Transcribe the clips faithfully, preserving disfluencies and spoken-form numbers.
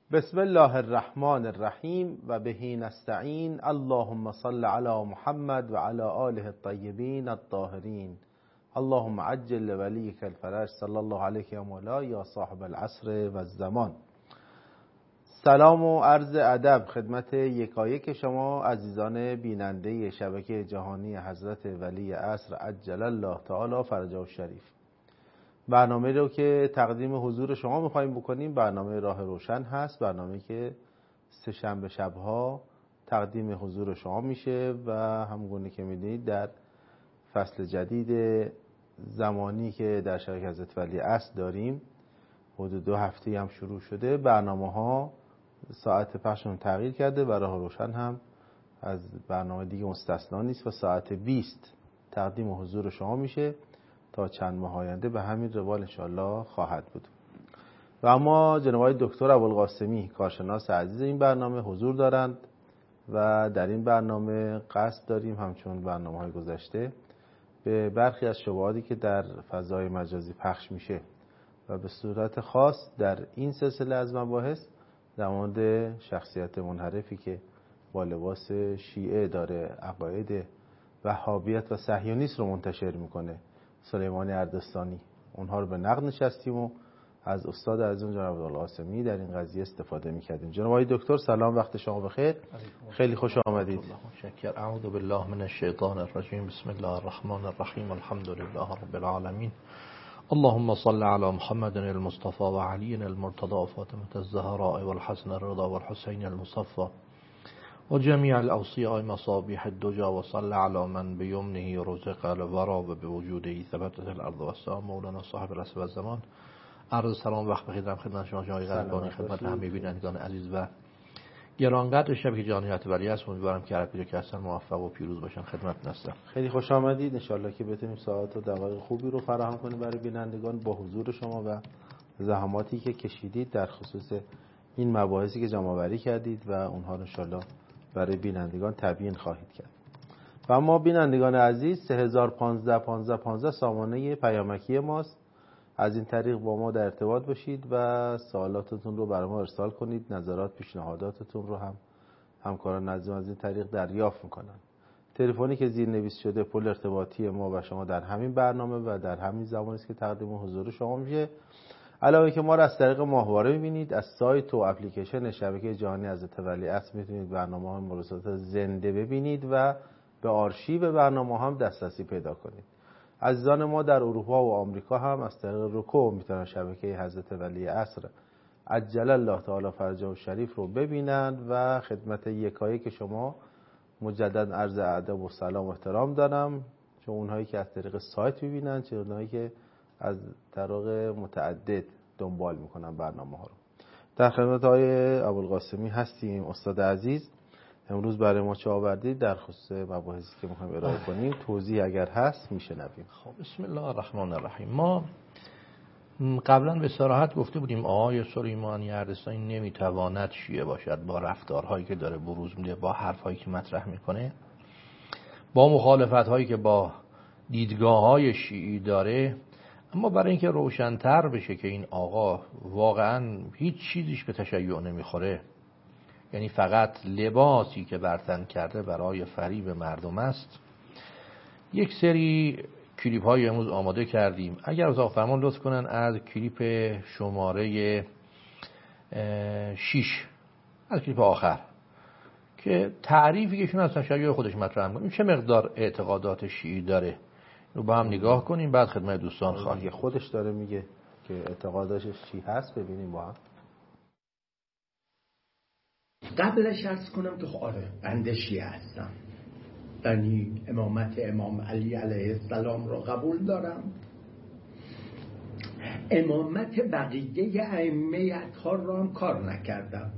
بسم الله الرحمن الرحیم و بهی نستعین. اللهم صل علی محمد و علی آله الطیبین الطاهرین. اللهم عجل لولیک الفرج صلی الله علیه و مولا یا صاحب العصر و الزمان. سلام و عرض ادب خدمت یکایک شما عزیزان بیننده شبکه جهانی حضرت ولی عصر عجل الله تعالی فرجه الشریف. برنامه رو که تقدیم حضور شما می‌خوایم بکنیم برنامه راه روشن هست، برنامه که سه شنبه شب‌ها تقدیم حضور شما میشه و همونگونه که می‌دونید در فصل جدید زمانی که در شبکه حضرت ولی عصر داریم حدود دو هفته هم شروع شده، برنامه‌ها ساعت پخششون تغییر کرده و راه روشن هم از برنامه دیگه مستثنا نیست و ساعت بیست تقدیم حضور شما میشه تا چند ماه آینده به همین روال انشاءالله خواهد بود. و اما جناب آقای دکتر ابوالقاسمی کارشناس عزیز این برنامه حضور دارند و در این برنامه قصد داریم همچون برنامه‌های گذشته به برخی از شبهاتی که در فضای مجازی پخش میشه و به صورت خاص در این سلسله از مباحث در مورد شخصیت منحرفی که با لباس شیعه داره عقاید وهابیت و صهیونیسم رو منتشر میکنه، سلیمانی اردستانی، اونها رو به نقد نشستیم و از استاد عزیزم جناب ابوالقاسمی در این قضیه استفاده میکردیم. جناب آقای دکتر سلام، وقت شما بخیر، خیلی خوش آمدید. متشکرم. اعوذ بالله من الشیطان الرجیم. بسم الله الرحمن الرحیم. الحمد لله رب العالمین. اللهم صل علی محمد المصطفى و علی المرتضى و فاطمه الزهراء و الحسن الرضا و الحسین المصفى و جمیع الاوصیاء مصابیح الدجا و صل علی من بیمنه رزق الورا و بوجوده ثبتت الارض و السلام. مولانا صاحب العصر و الزمان. عرض سلام وقت بخیر دارم خدمت شما جناب قدردانی، خدمت همه بینندگان عزیز و گرانقدر شبکه جهانی حضرت ولی عصر. امیدوارم که هر کجا که هستن موفق و پیروز باشن. خدمت هستم. خیلی خوش آمدید. ان شاءالله که بتونیم ساعت و دقایق خوبی رو فراهم کنیم برای بینندگان با حضور شما و زحماتی که کشیدید در خصوص این مباحثی که جمع‌آوری کردید و اونها رو ان شاءالله برای بینندگان تبیین خواهید کرد. و اما بینندگان عزیز سه هزار و پانزده پانزده پانزده سامانه پیامکی ماست. از این طریق با ما در ارتباط باشید و سوالاتتون رو برای ما ارسال کنید. نظرات پیشنهاداتتون رو هم همکاران نظم از این طریق دریافت میکنن. تلفنی که زیر نویس شده پل ارتباطی ما و شما در همین برنامه و در همین زمانی است که تقدیم حضور شما میشه. علاوه که ما رو از طریق ماهواره میبینید، از سایت و اپلیکیشن شبکه جهانی حضرت ولی عصر میتونید برنامه‌ها مورد زنده ببینید و به آرشیو برنامه هم دسترسی پیدا کنید. عزیزان ما در اروپا و آمریکا هم از طریق رکوع میتونن شبکه حضرت ولی عصر عجل الله تعالی فرجه الشریف رو ببینند و خدمت یکایک شما مجدد عرض ادب و سلام و احترام دارم، چون اونهایی که از طریق سایت میبینن چه اونهایی که از طریق متعدد دنبال میکنن برنامه ها رو. در خدمت آقای ابوالقاسمی هستیم. استاد عزیز امروز برای ما چه آوردید در خصوص مباحثی که میخوایم ارائه کنیم؟ توضیح اگر هست میشنویم. خب بسم الله الرحمن الرحیم. ما قبلا به صراحت گفته بودیم آقای سلیمانی اردستانی نمیتواند شیعه باشد با رفتارهایی که داره بروز میده، با حرفهایی که مطرح میکنه، با مخالفتهایی که با دیدگاه‌های شیعی داره. اما برای اینکه روشن‌تر بشه که این آقا واقعا هیچ چیزیش به تشیع نمیخوره، یعنی فقط لباسی که بر تن کرده برای فریب مردم است، یک سری کلیپ های امروز آماده کردیم. اگر از فرمان لطف کنن از کلیپ شماره شش، از کلیپ آخر که تعریفی که ایشون از تشیع خودش مطرح می‌کنه، چه مقدار اعتقادات شیعی داره، رو با هم نگاه کنیم بعد خدمت دوستان خواهیم. خودش داره میگه که اعتقاداتش چی هست، ببینیم با هم. قبلش عرض کنم که آره بنده شیعه هستم، یعنی امامت امام علی علیه السلام را قبول دارم، امامت بقیه ائمه اطهار را هم کار نکردم،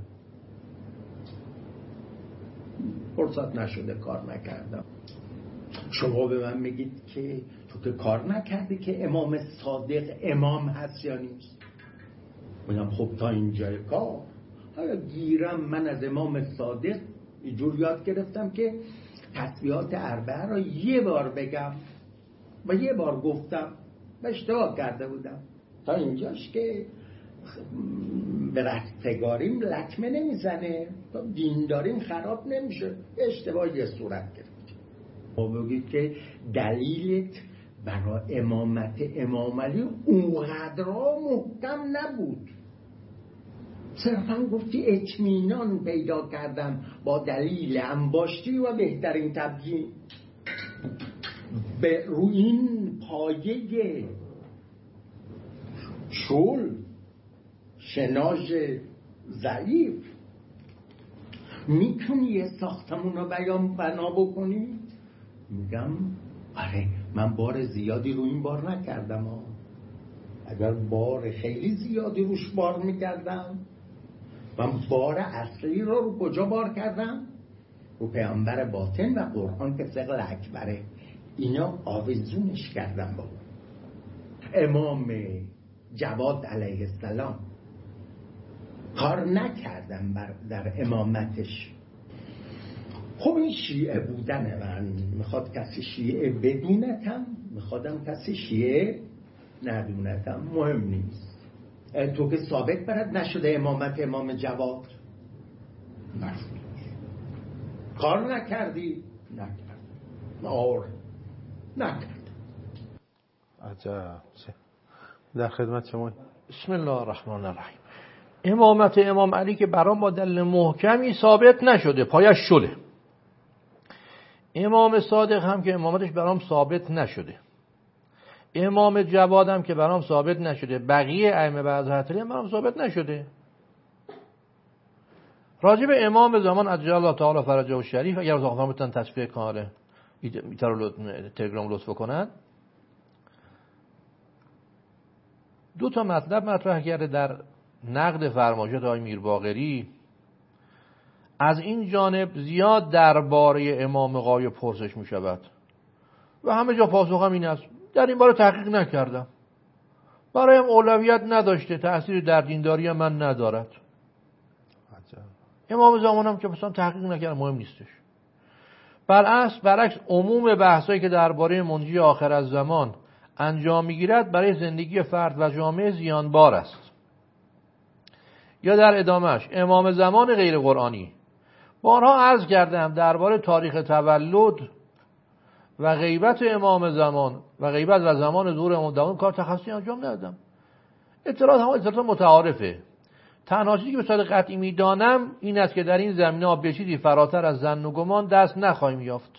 فرصت نشده کار نکردم. شما به من میگید که تو که کار نکردی که امام صادق امام هست یا نیست؟ میگم خب تا اینجای کار حالا گیرم من از امام صادق اینجور یاد گرفتم که تسبیحات اربعه را یه بار بگم و یه بار گفتم و اشتباه کرده بودم. تا اینجاش که به رستگاریم لطمه نمیزنه، دینداریم خراب نمیشه. اشتباهی صورت گرفت. ما بگید که دلیلت برای امامت امام علی اونقدر محکم نبود، صرفا گفتی اطمینان پیدا کردم با دلیل انباشتی و بهترین تبیین. به روی این پایه شل شناژ ضعیف میتونی یه ساختمون رو بیان بنا بکنی؟ میگم آره، من بار زیادی رو این بار نکردم ها. اگر بار خیلی زیادی روش بار میکردم، من بار اصلی رو رو کجا بار کردم؟ رو پیامبر باطن و قرآن که ثقل اکبره. اینا آویزونش کردم با امام جواد علیه السلام. کار نکردم بر در امامتش. خب این شیعه بودن من. میخواد کسی شیعه بدونتم، میخوادم کسی شیعه ندونتم، مهم نیست. تو که ثابت برد نشده امامت امام جواد؟ نشده. کار نکردی؟ نکرد. آره نکرد. عجب. در خدمت شما. بسم الله الرحمن الرحیم. امامت امام علی که برام با دلیل محکمی ثابت نشده، پایش شله. امام صادق هم که امامتش برام ثابت نشده، امام جواد هم که برام ثابت نشده، بقیه ائمه بعد از حضرت هم برام ثابت نشده. راجب امام زمان عجل الله تعالی فرجه و شریف، اگر از آقا بتونن تصفیه کانال تلگرام لطف کنن، دو تا مطلب مطرح کرده در نقد فرمایشات آقای میرباقری. از این جانب زیاد درباره امام غایب پرسش می شود و همه جا پاسخم این است. در این باره تحقیق نکردم، برایم اولویت نداشته، تأثیر در دینداری من ندارد. امام زمانم که مثلا تحقیق نکردم، مهم نیستش. برعکس برعکس عموم بحثایی که درباره منجی آخر از زمان انجام میگیرد برای زندگی فرد و جامعه زیانبار است. یا در ادامهش امام زمان غیر قرآنی. بارها عرض کردم درباره تاریخ تولد و غیبت امام زمان و غیبت و زمان ظهور امام زمان کار تخصصی انجام ندادم. اطلاعات هم اطلاعات متعارفه. تنها چیزی که به صورت قطعی میدانم این است که در این زمینه‌ها به چیزی فراتر از ظن و گمان دست نخواهیم یافت.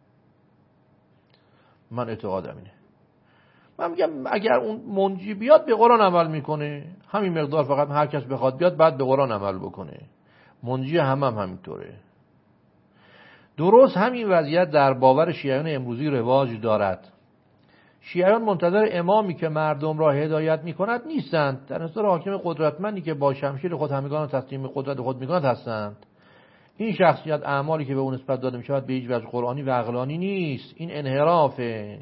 من اعتقادم اینه. من میگم اگر اون منجی بیاد به قرآن عمل میکنه، همین مقدار، فقط هر کس بخواد بیاد بعد به قرآن عمل بکنه. منجی هم هم همینطوره. درست همین وضعیت در باور شیعیان امروزی رواج دارد. شیعیان منتظر امامی که مردم را هدایت میکند نیستند، در انتظار حاکم قدرتمندی که با شمشیر خود همگان را تسلیم قدرت خود میکند هستند. این شخصیت اعمالی که به اون نسبت داده میشود به هیچ وجه قرآنی و عقلانی نیست. این انحرافه.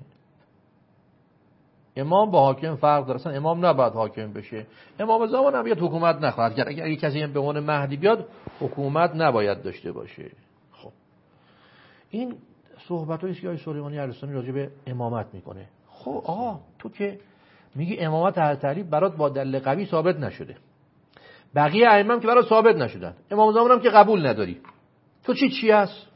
امام با حاکم فرق داره. اصلا امام نباید حاکم بشه. امام زمان هم بیاد حکومت نخواهد کرد. اگر کسی هم به عنوان مهدی بیاد حکومت نباید داشته باشه. خب این صحبتایی است که آقای سلیمانی ارستانی راجع به امامت میکنه. خب آقا تو که میگی امامت حضرت علی برات با دلیل قوی ثابت نشده، بقیه ائمه هم که برات ثابت نشدن، امام زمان هم که قبول نداری، تو چی چی هست؟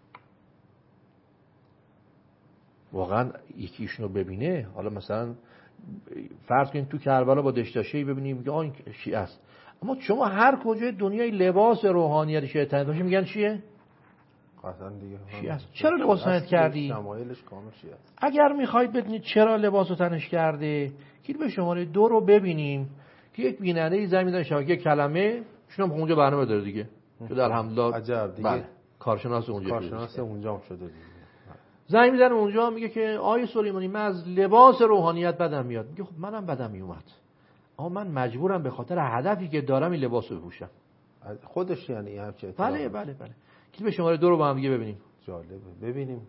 واقعا یکیشونو ببینه، حالا مثلا فرض کنید تو کربلا با دشتاشهی ببینیم میگه آ این شیعه است، اما شما هر کجای دنیای لباس روحانیت شیعه باشه میگن چیه؟ قطعا دیگه شیعه است. چرا لباس تنت کردی؟ شمایلش کامل شیعه است. اگر میخواید بدونید چرا لباسو تنش کرده، گیر به شماره دو رو ببینیم که یک بیننده زنگ میزنه شبکه کلمه، شما اونجا برنامه داره دیگه. شده الحمدلله. عجب دیگه. بله. کارشناس اونجا کارشناس اونجا هم شده دیگه. زنگ میزنه اونجا میگه که آقای سلیمانی من از لباس روحانیت بدم میاد. میگه خب منم بدم میومد، اما من مجبورم به خاطر هدفی که دارم این لباسو بپوشم. خودش یعنی هم چه؟ بله بله بله. که به شماره دو رو با هم دیگه ببینیم. جالبه. ببینیم.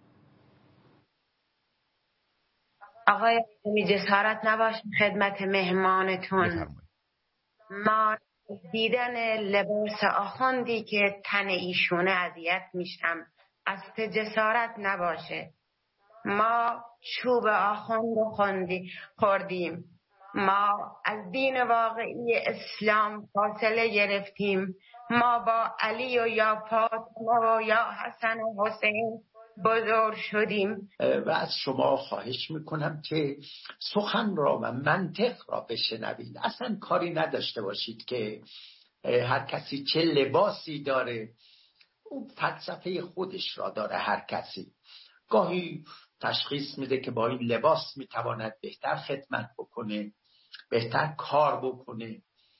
آقای می جسارت نباشید خدمت مهمانتون. ما دیدن لباس آخوندی که تن ایشونه اذیت میشم، از جسارت نباشه. ما چوب آخوند رو خوندی خوردیم، ما از دین واقعی اسلام فاصله گرفتیم. ما با علی و یا فاطمه و یا حسن و حسین بزرگ شدیم. و از شما خواهش میکنم که سخن را و منطق را بشنوید. اصلا کاری نداشته باشید که هر کسی چه لباسی داره، اون فلسفه خودش را داره. هر کسی گاهی تشخیص میده که با این لباس میتواند بهتر خدمت بکنه، بهتر کار بکنه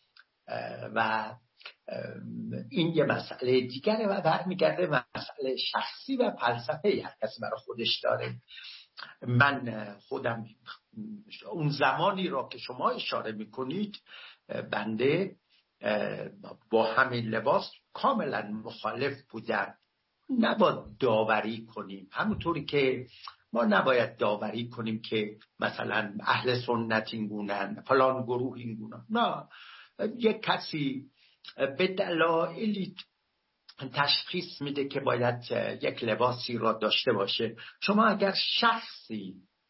و این یه مسئله دیگره و برمیگرده مسئله شخصی و فلسفه هر کسی برای خودش داره. من خودم اون زمانی را که شما اشاره میکنید بنده با همین لباس کاملا مخالف بودم. نباید داوری کنیم، همونطوری که ما نباید داوری کنیم که مثلا اهل سنت این گونن، فلان گروه این گونن. نه، یک کسی به دلایلی تشخیص میده که باید یک لباسی را داشته باشه. شما اگر شخصی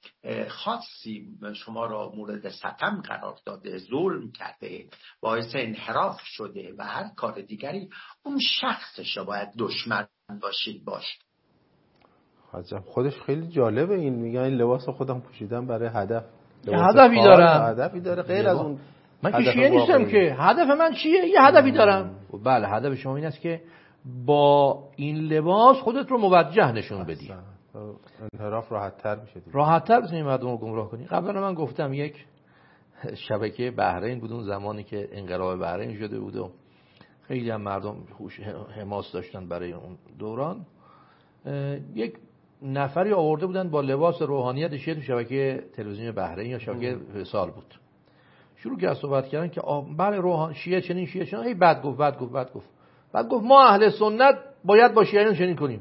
خاصی شما را مورد ستم قرار داده، ظلم کرده، باعث انحراف شده و هر کار دیگری، اون شخصش باید دشمن باشید باش. خودش خیلی جالبه. این میگن این لباس خودم پوشیدم برای هدف. هدفی دارم. هدفی داره غیر از اون. من که شیعه نیستم که. هدف من چیه؟ یه هدفی دارم. بله، هدف شما این است که با این لباس خودت رو موجه نشون بدی. انحراف راحت تر میشه. راحت تر بتونی مردم رو گمراه کنی. قبلا من گفتم یک شبکه بحرین بود، اون زمانی که انقلاب بحرین شده بود و خیلی هم مردم حماس داشتن برای اون دوران. یک نفری آورده بودن با لباس روحانیت شیعه تو شبکه تلویزیون بحرین یا شبکه وصال بود. شروع کرد صحبت کردن که بله روحان شیعه چنین شیعه چنین. ای بعد گفت بعد گفت بعد گفت بعد گفت ما اهل سنت باید با شیعیان چنین کنیم.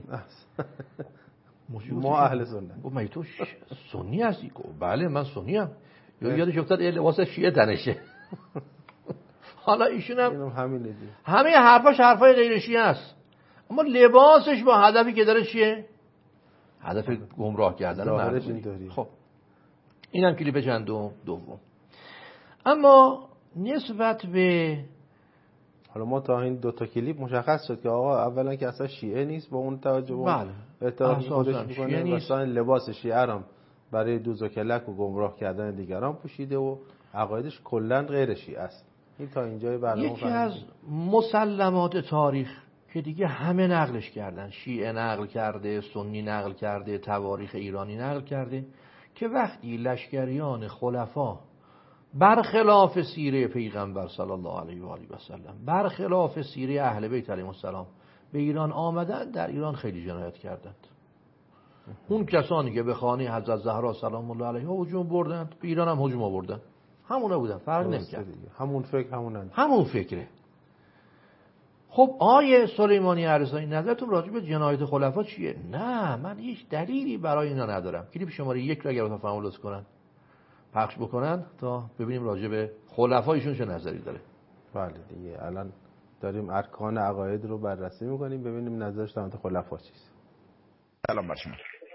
ما اهل سنت. گفت مگه تو سنی هستی؟ گفت بله من سنی ام. یادش افتاد این لباس شیعه تنشه. حالا ایشون هم همینه. همه حرفاش حرفای غیر شیعه است، اما لباسش با هدفی که داره چیه؟ هدف گمراه کردن مردم. خب اینم کلیپ چندم دوم. اما نسبت به حالا ما تا این دو تا کلیپ مشخص شد که آقا اولا که اصلا شیعه نیست، با اون توجه به بله اعتراض خودش میکنه، مثلا لباس شیعه را برای دوز و کلک و گمراه کردن دیگران پوشیده و عقایدش کلا غیر شیعه است. این تا اینجای برنامه. یکی از مسلمات تاریخ که دیگه همه نقلش کردن، شیعه نقل کرده، سنی نقل کرده، تواریخ ایرانی نقل کرده، که وقتی لشکریان خلفا برخلاف سیره پیغمبر صلی الله علیه و آله و سلم، برخلاف سیره اهل بیت علیهم السلام به ایران آمدن، در ایران خیلی جنایت کردند. اون کسانی که به خانه حضرت زهرا سلام الله علیها هجوم بردند، به ایران هم هجوم آوردن. همونا بودن، فرق نمی‌کرد. همون فکر همون همون فکره. خب آیه سلیمانی عرضایی نظرتون راجع به جنایت خلفا چیه؟ نه، من هیچ دلیلی برای اینا ندارم. کلیپ شماره یک رو اگر بخوام لطف کنن پخش بکنن تا ببینیم راجع به خلفایشون چه نظری داره. بله دیگه الان داریم ارکان عقاید رو بررسی میکنیم، ببینیم نظرش در مورد خلفا چیست. سلام بر شما.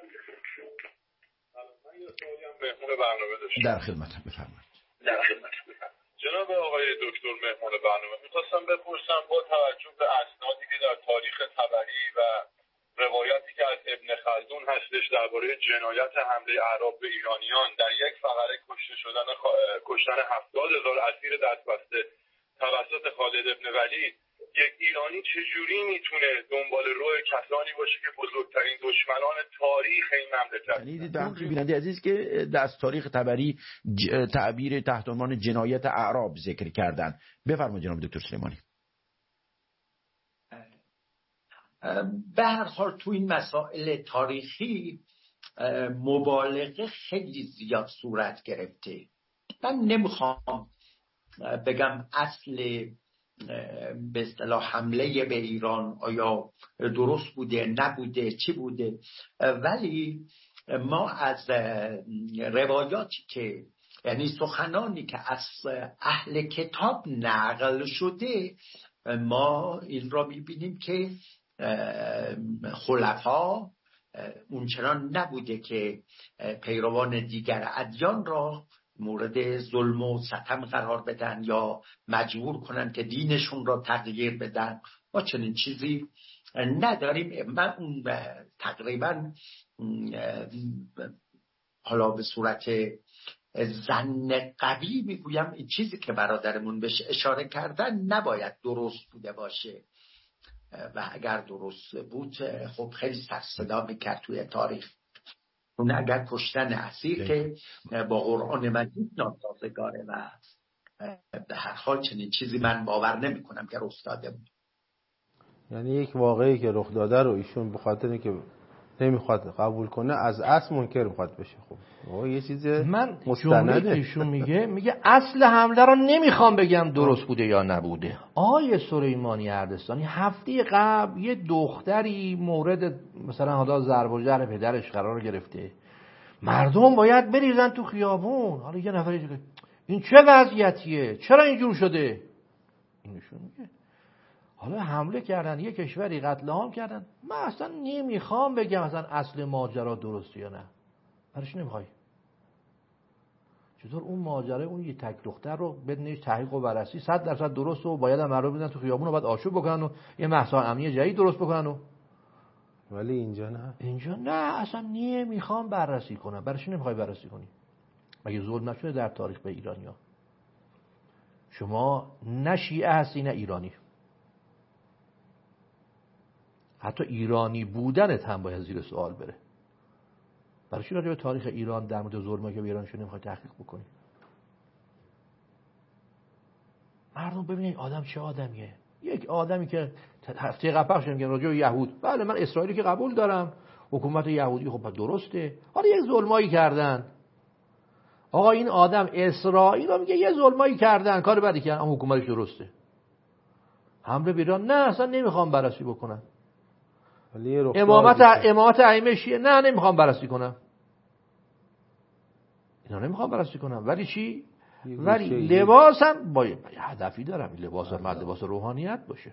مهمون برنامه داشتم. در خدمتم، بفرمایید. در خدمتم بفرمایید. جناب آقای دکتر مهمون برنامه، می‌خواستم بپرسم با توجه به اسنادی که در تاریخ طبری و روایتی که از ابن خلدون هستش درباره جنایت حمله اعراب به ایرانیان، در یک فقره کشته شدن خ... کشتن هفتاد هزار اسیر دستبسته توسط خالد ابن ولید، یک ایرانی چجوری میتونه دنبال روی کسانی باشه که بزرگترین دشمنان تاریخ این مملکت؟ یعنی بیننده عزیز که از تاریخ طبری ج... تعبیر تحت عنوان جنایت اعراب ذکر کردن. بفرمایید جناب دکتر سلیمانی. به هر حال تو این مسائل تاریخی مبالغه خیلی زیاد صورت گرفته. من نمیخوام بگم اصل به اصطلاح حمله به ایران آیا درست بوده نبوده چی بوده، ولی ما از روایاتی که یعنی سخنانی که از اهل کتاب نقل شده ما این را میبینیم که خلفا اونچنان نبوده که پیروان دیگر ادیان را مورد ظلم و ستم قرار بدن یا مجبور کنن که دینشون را تغییر بدن. ما چنین چیزی نداریم. من تقریبا حالا به صورت ظن قوی میگویم این چیزی که برادرمون بهش اشاره کردن نباید درست بوده باشه و اگر درست بود خب خیلی سر صدا میکرد توی تاریخ. اون اگر کشتن اسیر که با قرآن مجید ناسازگاره و به هر حال چنین چیزی من باور نمی کنم که رخ داده بود. یعنی یک واقعی که رخ داده رو ایشون به خاطر اینکه نمیخواد قبول کنه از اصل منکر میخواد بشه. خب یه چیز من مستنده که ایشون میگه میگه اصل حمله رو نمیخوام بگم درست بوده یا نبوده. آیه سلیمانی اردستانی هفته قبل یه دختری مورد مثلا حالا ضرب و جرح پدرش قرار گرفته، مردم باید بریزن تو خیابون. حالا یه نفری دیگه این چه وضعیتیه، چرا اینجور شده؟ اینشون میگه حالا حمله کردن یه کشوری، قتل عام کردن، من اصلا نمیخوام بگم اصلا اصل ماجرا درسته یا نه. برش نمیخوای؟ چطور اون ماجرا اون یه تک دختر رو بدون تحقیق و بررسی صد درصد درسته و باید هم مردم بدن تو خیابون و بعد آشوب بکنن و یه محصول امنی جدید درست بکنن و ولی اینجا نه، اینجا نه اصلا نمیخوام بررسی کنم. برش نمیخوای بررسی کنی؟ مگه ظلم نشده در تاریخ به ایرانیا؟ شما نه شیعه هستی نه ایرانی، حتی ایرانی بودنت هم باید زیر سوال بره. برای چی راجع به تاریخ ایران در مورد ظلمی که به ایران شده نمیخوای تحقیق بکنی؟ مردم ببینید آدم چه آدمیه. یک آدمی که هفته قبل پخش میگن راجع به یهود، بله من اسرائیلی که قبول دارم، حکومت یهودی خب درسته، حالا یک ظلمایی کردن. آقا این آدم اسرائیل رو میگه یه ظلمایی کردن، کار بدی کردن، اما حکومتش درسته. حمله به ایران نه اصلا نمیخوام بررسی بکنم. امامت امامت ائمه شیعه نه نمیخوام بررسی کنم. اینا نمیخوام بررسی کنم. ولی چی؟ ولی لباسم باید هدفی دارم. لباسم باید لباس روحانیت باشه.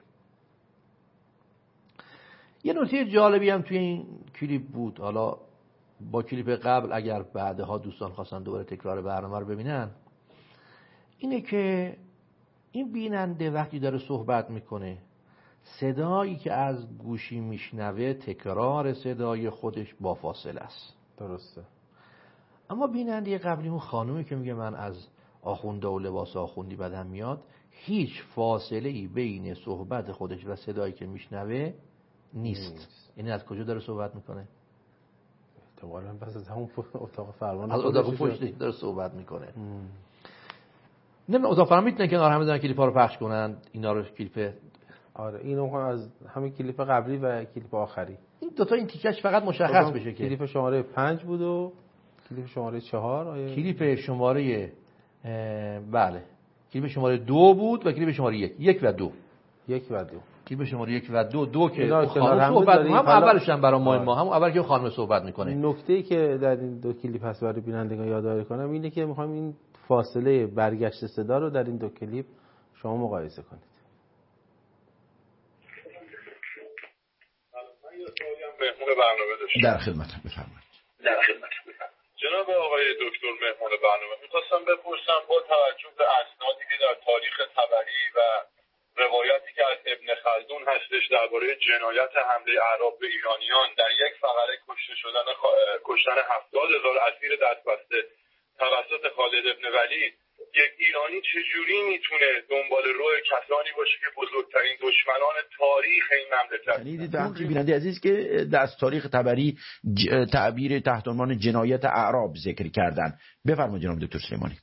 یه نکته جالبی هم توی این کلیپ بود، حالا با کلیپ قبل اگر بعدها دوستان خواستن دوباره تکرار برنامه رو ببینن، اینه که این بیننده وقتی داره صحبت میکنه صدایی که از گوشی میشنوه تکرار صدای خودش با فاصله است. درسته. اما بیننده قبلی اون خانومی که میگه من از آخونده و لباس آخوندی بدم میاد، هیچ فاصله ای بین صحبت خودش و صدایی که میشنوه نیست. نیست. یعنی از کجا داره صحبت میکنه؟ احتمالاً پس از همون اتاق فرمان از اتاق پشتی داره صحبت میکنه. نمیدونم اتاق فرمان میتونه کنار همه دارن کلیپا رو پخش کنن اینا رو کلیپ. آره اینو از همین کلیپ قبلی و کلیپ آخری این دو تا این تیکش فقط مشخص بشه که کلیپ شماره پنج بود و کلیپ شماره چهار. آیا کلیپ شماره بله کلیپ شماره دو بود و کلیپ شماره یک یک و دو یک و دو کلیپ شماره یک و دو دو که خانم صحبت هم اولش هم برای ما ما هم اول که خانم صحبت میکنه. نکته‌ای که در این دو کلیپ هست برای بینندگان یادآوری کنم اینه که میخوام این فاصله برگشت صدا رو در این دو کلیپ شما مقایسه کنید. مهمون برنامه داشتم. در خدمتم بفرمایید. در خدمتم بفرمایید. جناب آقای دکتر مهمون برنامه می‌خواستم بپرسم با توجه به اسنادی که در تاریخ طبری و روایتی که از ابن خلدون هستش درباره جنایت حمله اعراب به ایرانیان در یک فقره کشته شدن خ... کشتن هفتاد هزار اسیر دستبسته توسط خالد ابن ولید، یک ایرانی چجوری میتونه دنبال روی کسانی باشه که بزرگترین دشمنان تاریخ این مملکت؟ یعنی وقتی بیننده عزیز که در تاریخ طبری ج... تعبیر تحت عنوان جنایت اعراب ذکر کردن. بفرمایید جناب دکتر سلیمانی.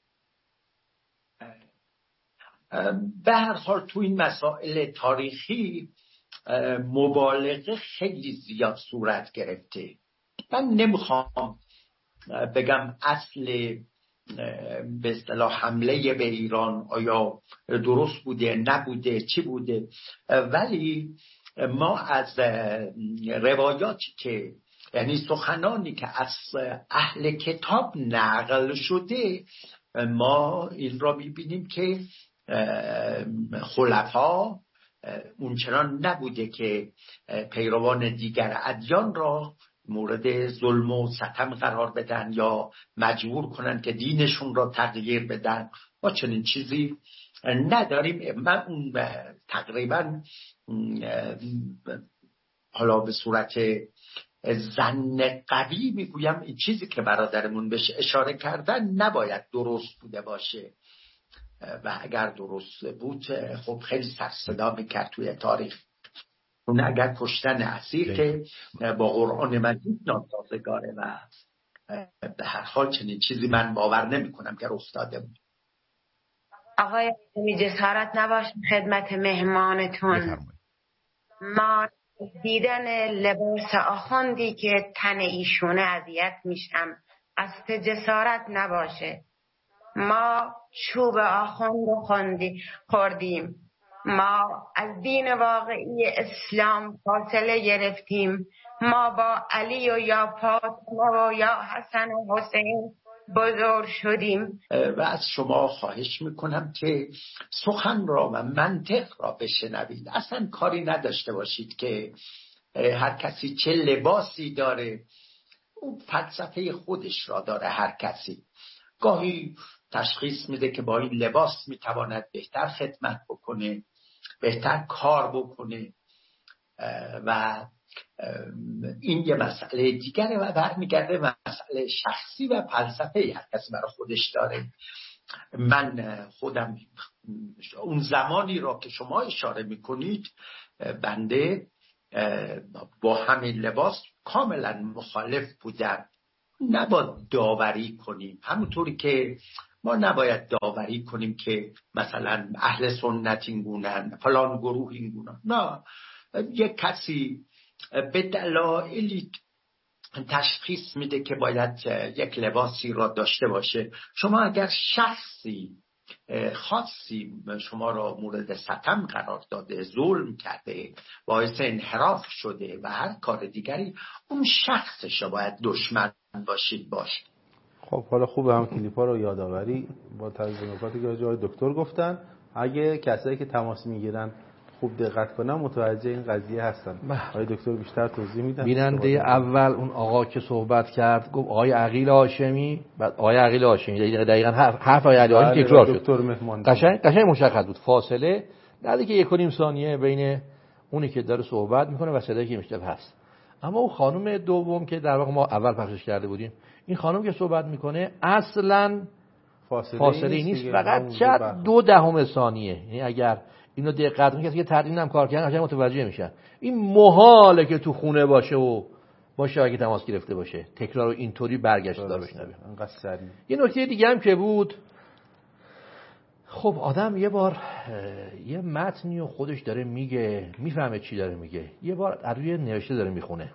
به هر حال تو این مسائل تاریخی مبالغه خیلی زیاد صورت گرفته. من نمیخوام بگم اصل به اصطلاح حمله به ایران آیا درست بوده نبوده چی بوده، ولی ما از روایاتی که یعنی سخنانی که از اهل کتاب نقل شده ما این را میبینیم که خلفا اونچنان نبوده که پیروان دیگر ادیان را مورد ظلم و ستم قرار بدن یا مجبور کنن که دینشون را تغییر بدن. ما چنین چیزی نداریم. من اون تقریبا حالا به صورت ظن قوی میگویم این چیزی که برادرمون بهش اشاره کردن نباید درست بوده باشه و اگر درست بود خب خیلی سر صدا میکرد توی تاریخ. اون اگر کشتن اسیر که با قرآن مجید ناسازگاره و به هر حال چنین چیزی من باور نمی کنم که افتاده بود. آقای می جسارت نباشه خدمت مهمانتون. ما دیدن لباس آخوندی که تن ایشونه اذیت میشم، قصد جسارت نباشه. ما چوب آخوند رو خوردیم، ما از دین واقعی اسلام فاصله گرفتیم، ما با علی و یا فاطمه و یا حسن و حسین بزرگ شدیم. و از شما خواهش میکنم که سخن را و منطق را بشنوید. اصلا کاری نداشته باشید که هر کسی چه لباسی داره، اون فلسفه خودش را داره. هر کسی گاهی تشخیص میده که با این لباس میتواند بهتر خدمت بکنه، بهتر کار بکنه و این یه مسئله دیگره و برمیگرده مسئله شخصی و فلسفه هر کسی برای خودش داره. من خودم اون زمانی را که شما اشاره میکنید بنده با همین لباس کاملا مخالف بودم. نباید داوری کنیم، همونطوری که ما نباید داوری کنیم که مثلا اهل سنت این گونن، فلان گروه این گونن. نه، یک کسی به دلایلی تشخیص میده که باید یک لباسی را داشته باشه. شما اگر شخصی خاصی شما را مورد ستم قرار داده، ظلم کرده، باعث انحراف شده و هر کار دیگری، اون شخصش باید دشمن باشید باشه. خب حالا خوبه هم کلیپا رو یادآوری با ترجمه‌کاتی که جای دکتر گفتن. اگه کسایی که تماس میگیرن خوب دقت کنن متوجه این قضیه هستن. آقای دکتر بیشتر توضیح میدن. بیننده اول اون آقا که صحبت کرد گفت آقای عقیل هاشمی، بعد آقای عقیل هاشمی دقیقاً حرف آقای عقیل هاشمی تکرار شد. دکتر مهمان قشنگ قشنگ مشخص بود فاصله نه دیگه یک و نیم ثانیه بین اونی که داره صحبت میکنه و صدایی که میشنوه هست. اما اون خانم دوم که در واقع ما اول پخشش کرده بودیم، این خانم که صحبت میکنه اصلاً فاصله, فاصله نیست، فقط شاید دو دهم ثانیه. یعنی اگر اینو دقت کنید که تدوین هم کار کردن قشنگ متوجه میشن. این محاله که تو خونه باشه و با شبکه تماس گرفته باشه، تکرار اینطوری برگشت دار بشنوه. انقدر سریع. یه نکته دیگه هم که بود، خب آدم یه بار یه متنی و خودش داره میگه، میفهمه چی داره میگه، یه بار از روی نوشته داره میخونه.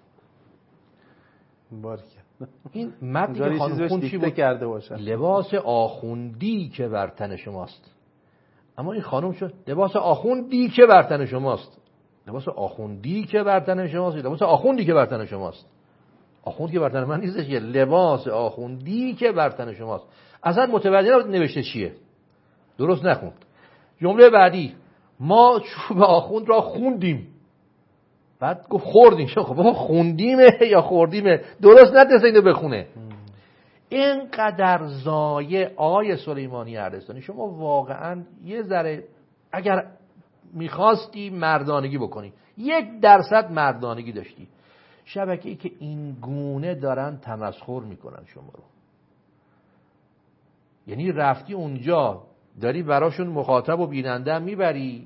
بارک. این متنی که خانم خون چی بود؟ کرده باشه. لباس آخوندی که بر تن شماست. اما این خانم شد لباس آخوندی که بر تن شماست. لباس آخوندی که بر تن شماست. لباس آخوندی که بر تن شماست. آخوند که بر تن من نیستش، یه لباس آخوندی که بر تن شماست. اصلا متوجه نبود نوشته چیه. درست نخوند. جمله بعدی ما چوب آخوند را خوندیم. بعد گفت خوردیم. خب ما خوندیمه یا خوردیمه؟ درست نتونست اینو بخونه. اینقدر ضایع. آقای سلیمانی اردستانی، شما واقعا یه ذره اگر میخواستی مردانگی بکنی، یک درصد مردانگی داشتی، شبکه‌ای که این گونه دارن تمسخر میکنن شما رو، یعنی رفتی اونجا داری براشون مخاطب و بیننده هم میبری،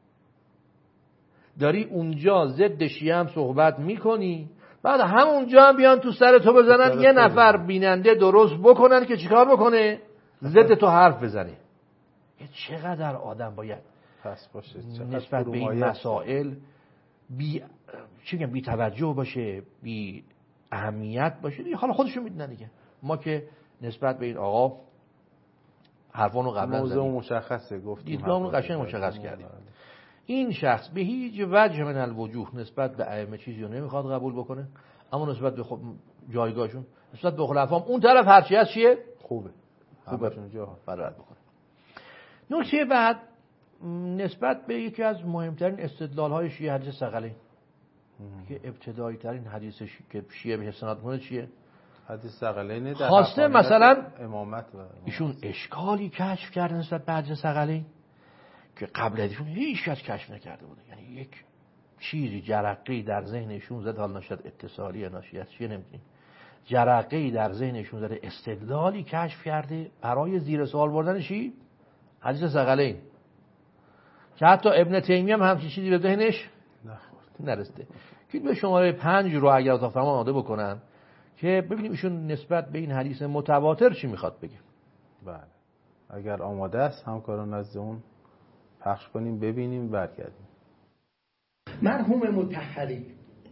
داری اونجا ضد شیعه هم صحبت میکنی، بعد همونجا هم بیان تو سر تو بزنن یه نفر بیننده درست بکنن که چیکار بکنه؟ ضد تو حرف بزنه. چقدر آدم باید پس باشه نسبت به این مسائل بی چی میگم بی توجه باشه، بی اهمیت باشه. حالا خودشون میدونن دیگه. ما که نسبت به این آقا حرفانو قبلا موضوع مشخصه گفتیم، دیدگاهمون قشنگ مشخص کردیم. این شخص به هیچ وجه من الوجوه نسبت به ائمه چیزی رو نمیخواد قبول بکنه، اما نسبت به خود جایگاهشون، نسبت به خلفام اون طرف هرچی هست چیه؟ خوبه. خوبه جا فرات بکنه. نکته بعد نسبت به یکی از مهمترین استدلال‌های شیعه حدیث ثقلین. که ابتدایی ترین حدیثش که شیعه بهش استناد کنه چیه؟ حدیث ثقلین در خواسته مثلا امامت و ایشون اشکالی کشف کرده نسبت به حدیث ثقلین که قبل ازشون هیچ کس کشف نکرده بوده. یعنی یک چیزی جرقه‌ای در ذهنشون زد، حالا نشد اتصالی یا ناشی از چیه نمیدونیم، جرقه‌ای در ذهنشون زده، استدلالی کشف کرده برای زیر سوال بردن چی؟ حدیث ثقلین، که حتی ابن تیمیه هم همچین چیزی به ذهنش نرسیده. که به شماره پنج رو اگر اتاق فرمان آماده بکنن که ببینیم ایشون نسبت به این حدیث متواتر چی میخواد بگه. بله اگر آماده است همکاران نزد اون پخش کنیم ببینیم برگردیم. مرحوم مطهری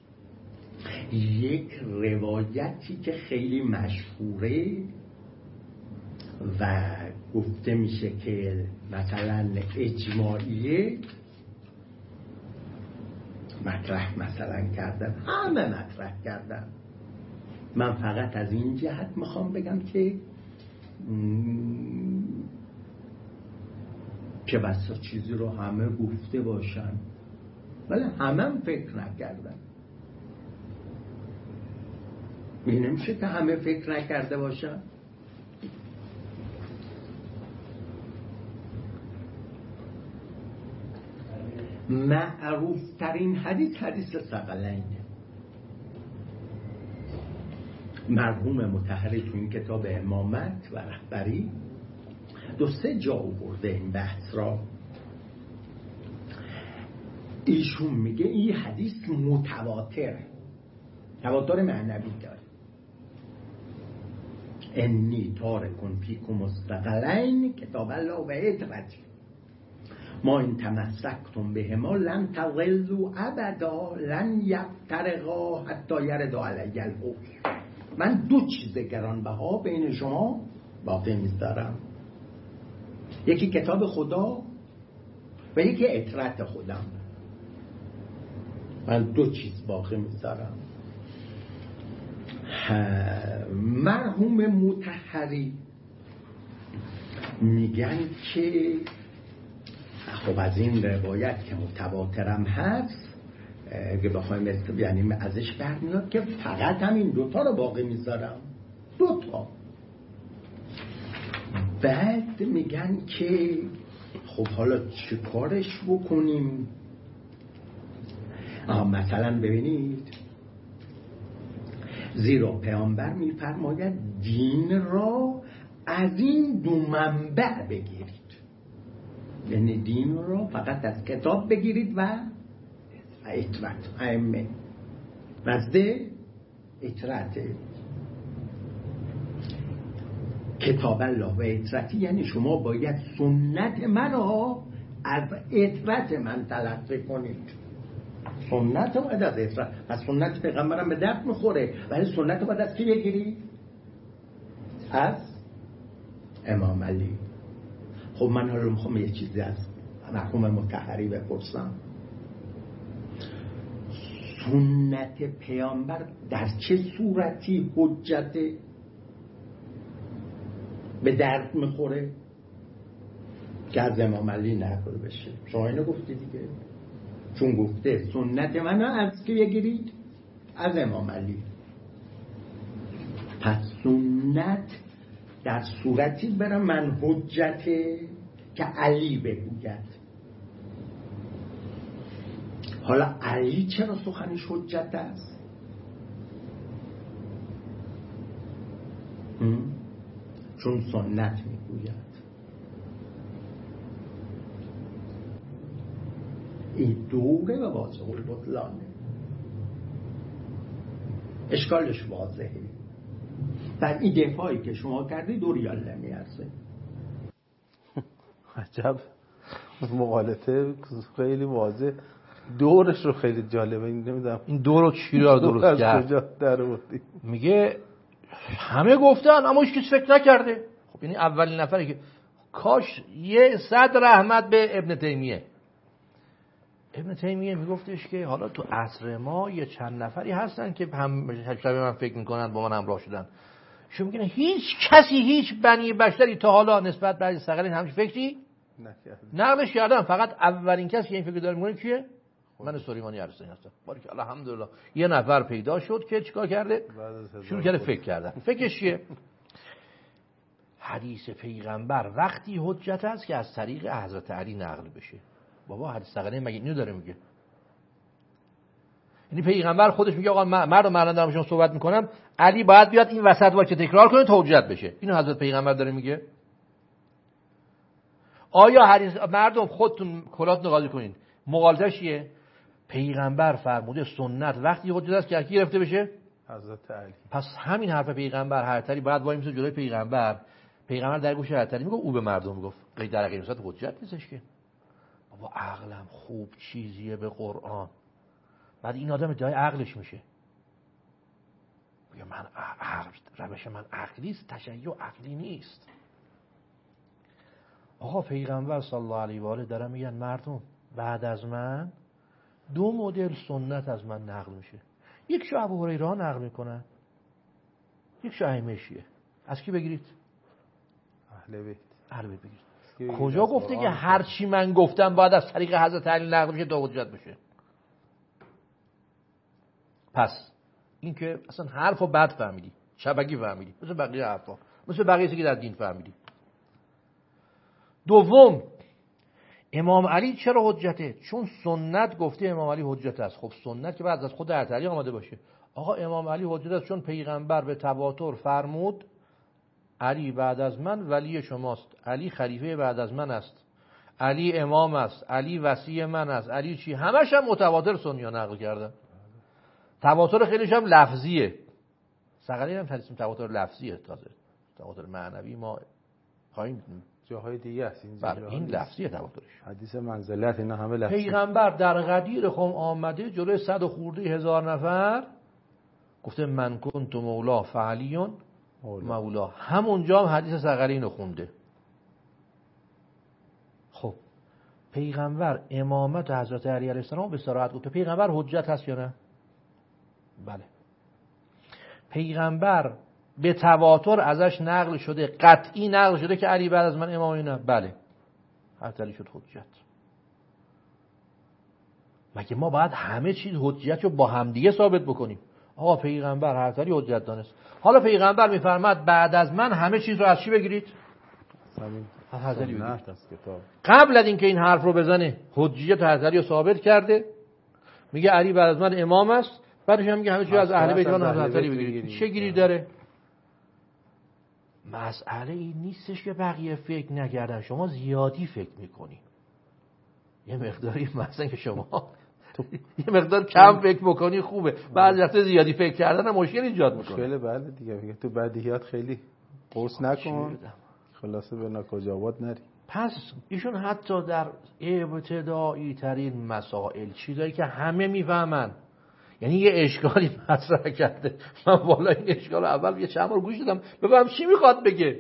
یک روایتی که خیلی مشهوره و گفته میشه که مثلا اجماعیه مطرح مثلا کردن، همه مطرح کردن. من فقط از این جهت میخوام بگم که که بسا چیزی رو همه گفته باشن ولی همه هم فکر نکردن. این نمیشه که همه فکر نکرده باشن. معروف ترین حدیث حدیث ثقلین. مرحوم مطهری تو این کتاب امامت و رهبری دو سه جا آورده این بحث را. ایشون میگه این حدیث متواتر، تواتر معنوی داره. انی تارکون فیکم الثقلین کتاب الله و عترتی ما این تمسکتم بهما لن تضلوا ابدا لن یفترقا حتی یردا علی الحوض. من دو چیز گرانبها بین شما باقی میذارم، یکی کتاب خدا و یکی عترت خودم. من دو چیز باقی میذارم. مرحوم مطهری میگن که خب از این روایت که متواترم هست اگه بخوایم یعنی ازش برمیاد که فقط همین دوتا رو باقی میذارم، دوتا. بعد میگن که خب حالا چه کارش بکنیم؟ آه مثلا ببینید زیرا پیامبر میفرماید دین را از این دو منبع بگیرید، یعنی دین را فقط از کتاب بگیرید و اطرت ائمه نزده اطرت کتاب الله و اطرتی، یعنی شما باید سنت من را از اطرت من تلقی کنید. سنت رو باید از اطرت، از سنت پیغمبرم به درد میخوره ولی سنت رو باید از کی بگیرید؟ از امام علی. خب من حالا میخوام یه چیزی از مرحوم مطهری بپرسم. سنت پیامبر در چه صورتی حجت به درد میخوره که از امام علی نقل بشه؟ شما اینو گفتی دیگه، چون گفته سنت من از کی بگیرید؟ از امام علی. پس سنت در صورتی برای من حجته که علی بگوید. حالا علی چرا سخنش حجت است؟ چون سنت میگوید. این دوره و واضح البطلانه، اشکالش واضحه. در این دفاعی که شما کردی دو ریال نمیارزه. عجب مقالطه خیلی واضح. دورش رو خیلی جالبه. نمیدونم این دور رو چی رو درست کرد. میگه همه گفتن اما هیچ کس فکر نکرده. خب یعنی اولین نفری که کاش یه صد رحمت به ابن تیمیه. ابن تیمیه میگفتش که حالا تو عصر ما یه چند نفری هستن که هم شبیه من فکر میکنن با من همراه شدن. شما میگن هیچ کسی هیچ بنی بشری تا حالا نسبت به حدیث ثقلین همچین فکری نقلش کردن. فقط اولین کسی که این فکر داره میکنه کیه؟ من سلیمانی ارسطویی هستم. بارک الله الحمدلله. یه نفر پیدا شد که چیکار کرده؟ شروع کرده فکر کردن. فکرش چیه؟ حدیث پیغمبر وقتی حجت است که از طریق حضرت علی نقل بشه. بابا حدیث ثقلین مگه اینو داره میگه؟ یعنی پیغمبر خودش میگه آقا مردم الان دارم شما صحبت میکنم، علی باید بیاد این وسط وایس تکرار کنه تا حجت بشه. اینو حضرت پیغمبر داره میگه. آیا حدیث مردم خودتون کلات نقاضی کنین، مغالطه‌اش چیه؟ پیغمبر فرموده سنت وقتی حجت است که کی گرفته بشه؟ حضرت علی. پس همین حرف پیغمبر هر طری باید وای میسه جلوی پیغمبر. پیغمبر در گوش هر طری میگه او به مردم میگفت. غیر در غیر صورت حجت نیستش که. بابا عقلم خوب چیزیه به قرآن. بعد این آدم ادعای عقلش میشه. میگه من عقل روش من عقلی است، تشیع عقلی نیست. آقا پیغمبر صلی الله علیه و آله دارن میگن مردم بعد از من دو مدل سنت از من نقل میشه. یک شو ابو هریره نقل میکنن، یک شو ائمه شیعه. از کی بگیرید؟ اهل بیت. اهل بیت بگیرید. کجا گفته که هر چی من گفتم باید از طریق حضرت علی نقل بشه تا حجت بشه؟ پس این که اصلا حرفو بد فهمیدی، شبکی فهمیدی، مثل بقیه حرفا، مثل بقیه چیزی که در دین فهمیدی. دوم، امام علی چرا حجته؟ چون سنت گفته امام علی حجت است. خب سنت که بعد از خود حضرت علی آمده باشه. آقا امام علی حجت است چون پیغمبر به تواتر فرمود علی بعد از من ولی شماست، علی خلیفه بعد از من است، علی امام است، علی وصی من است، علی چی؟ همش هم متواتر سنیا نقل کردن. تواتر خیلیش هم لفظیه. ثقلین هم حدیث تواتر لفظیه. تازه تواتر معنوی ما خواهیم جاهای دیگه است این بله این لفظیه تواترش. حدیث منزلت اینا همه لفظی. پیغمبر در غدیر قوم آمده جلوی صد و خورده هزار نفر گفته من کنت مولا فعلیون مولا. همونجا هم حدیث ثقلین رو خونده. خب پیغمبر امامت حضرت علی علیه السلام به صراحت گفته. پیغمبر حجت هست یا نه؟ بله. پیغمبر به تواتر ازش نقل شده، قطعی نقل شده که علی بعد از من امام نه؟ بله. هر علی شد حجت. مگه ما باید همه چیز حجت رو با همدیگه ثابت بکنیم؟ آقا پیغمبر هر علی حجت دانست. حالا پیغمبر میفرماد بعد از من همه چیز رو از چی بگیرید؟ از علی بگیرید. قبل از اینکه این حرف رو بزنه حجیت علی رو ثابت کرده، میگه علی بعد از من امام است، بعدش هم میگه همه چیز از اهل بیت و حضرت علی بگیرید. چه گیری داره؟ مسئله این نیستش که بقیه فکر نکردن، شما زیادی فکر میکنی. یه مقداری مثلا که شما یه مقدار کم فکر بکنی خوبه. بعضی وقتا زیادی فکر کردن مشکل ایجاد میکنه. مشکل بله دیگه. میگه تو بدیهیات خیلی قوس نکن، خلاصه به ناکجاوات نری. پس ایشون حتی در ابتدایی ترین مسائل چیزایی که همه میفهمن، یعنی یه اشکالی مطرح کرده، من والا این اشکال اول یه چند بار گوش دادم بفهم چی میخواد بگه.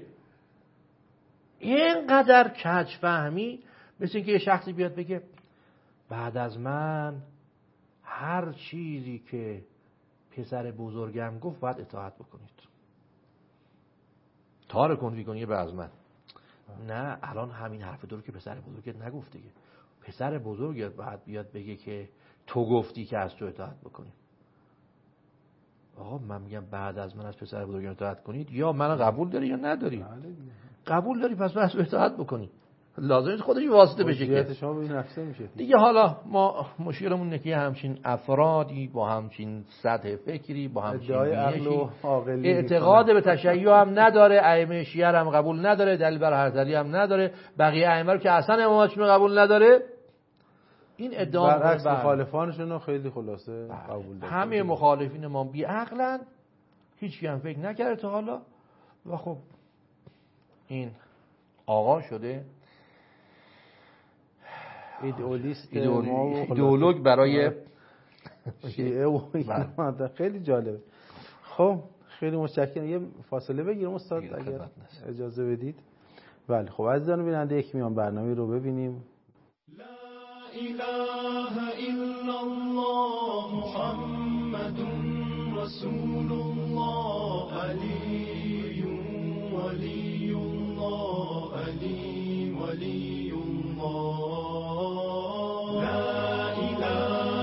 اینقدر کج فهمی مثل اینکه یه شخصی بیاد بگه بعد از من هر چیزی که پسر بزرگم گفت باید اطاعت بکنید. تاره کن کنی بعد از من. نه الان همین حرف درو که پسر بزرگت نگفت دیگه. پسر بزرگت باید بیاد بگه که تو گفتی که از تو اطاعت بکنیم. آقا من میگم بعد از من از پسر بزرگم اطاعت کنید، یا منو قبول داری یا نداری؟ قبول داری پس از تو اطاعت بکنی. لازم نیست خودش واسطه بشه که شما به نفسه میشه دیگه. حالا ما مشکلمون اینه که همچین افرادی با همچین سطح فکری با همچین بینشی اعتقاد به تشیع هم نداره، ائمه شیعه هم قبول نداره، دلیل بر حضرت علی هم نداره، بقیه ائمه رو که اصلا امامتشون قبول نداره. این ادعا برعکس مخالفانشون رو خیلی خلاصه قبول داره. همه مخالفین ما بی عقلن، هیچ کی هم فکر نکرده تا حالا. و خب این آقا شده ایدئولیست ایدئولوگ برای شیعه و اینا. خیلی جالبه. خب خیلی متشکرم. یه فاصله بگیرم استاد اگر اجازه بدید. بله خب عزیزان بیننده یک میان برنامه رو ببینیم. لا اله الا الله محمد رسول الله علی ولی الله علی ولی الله لا اله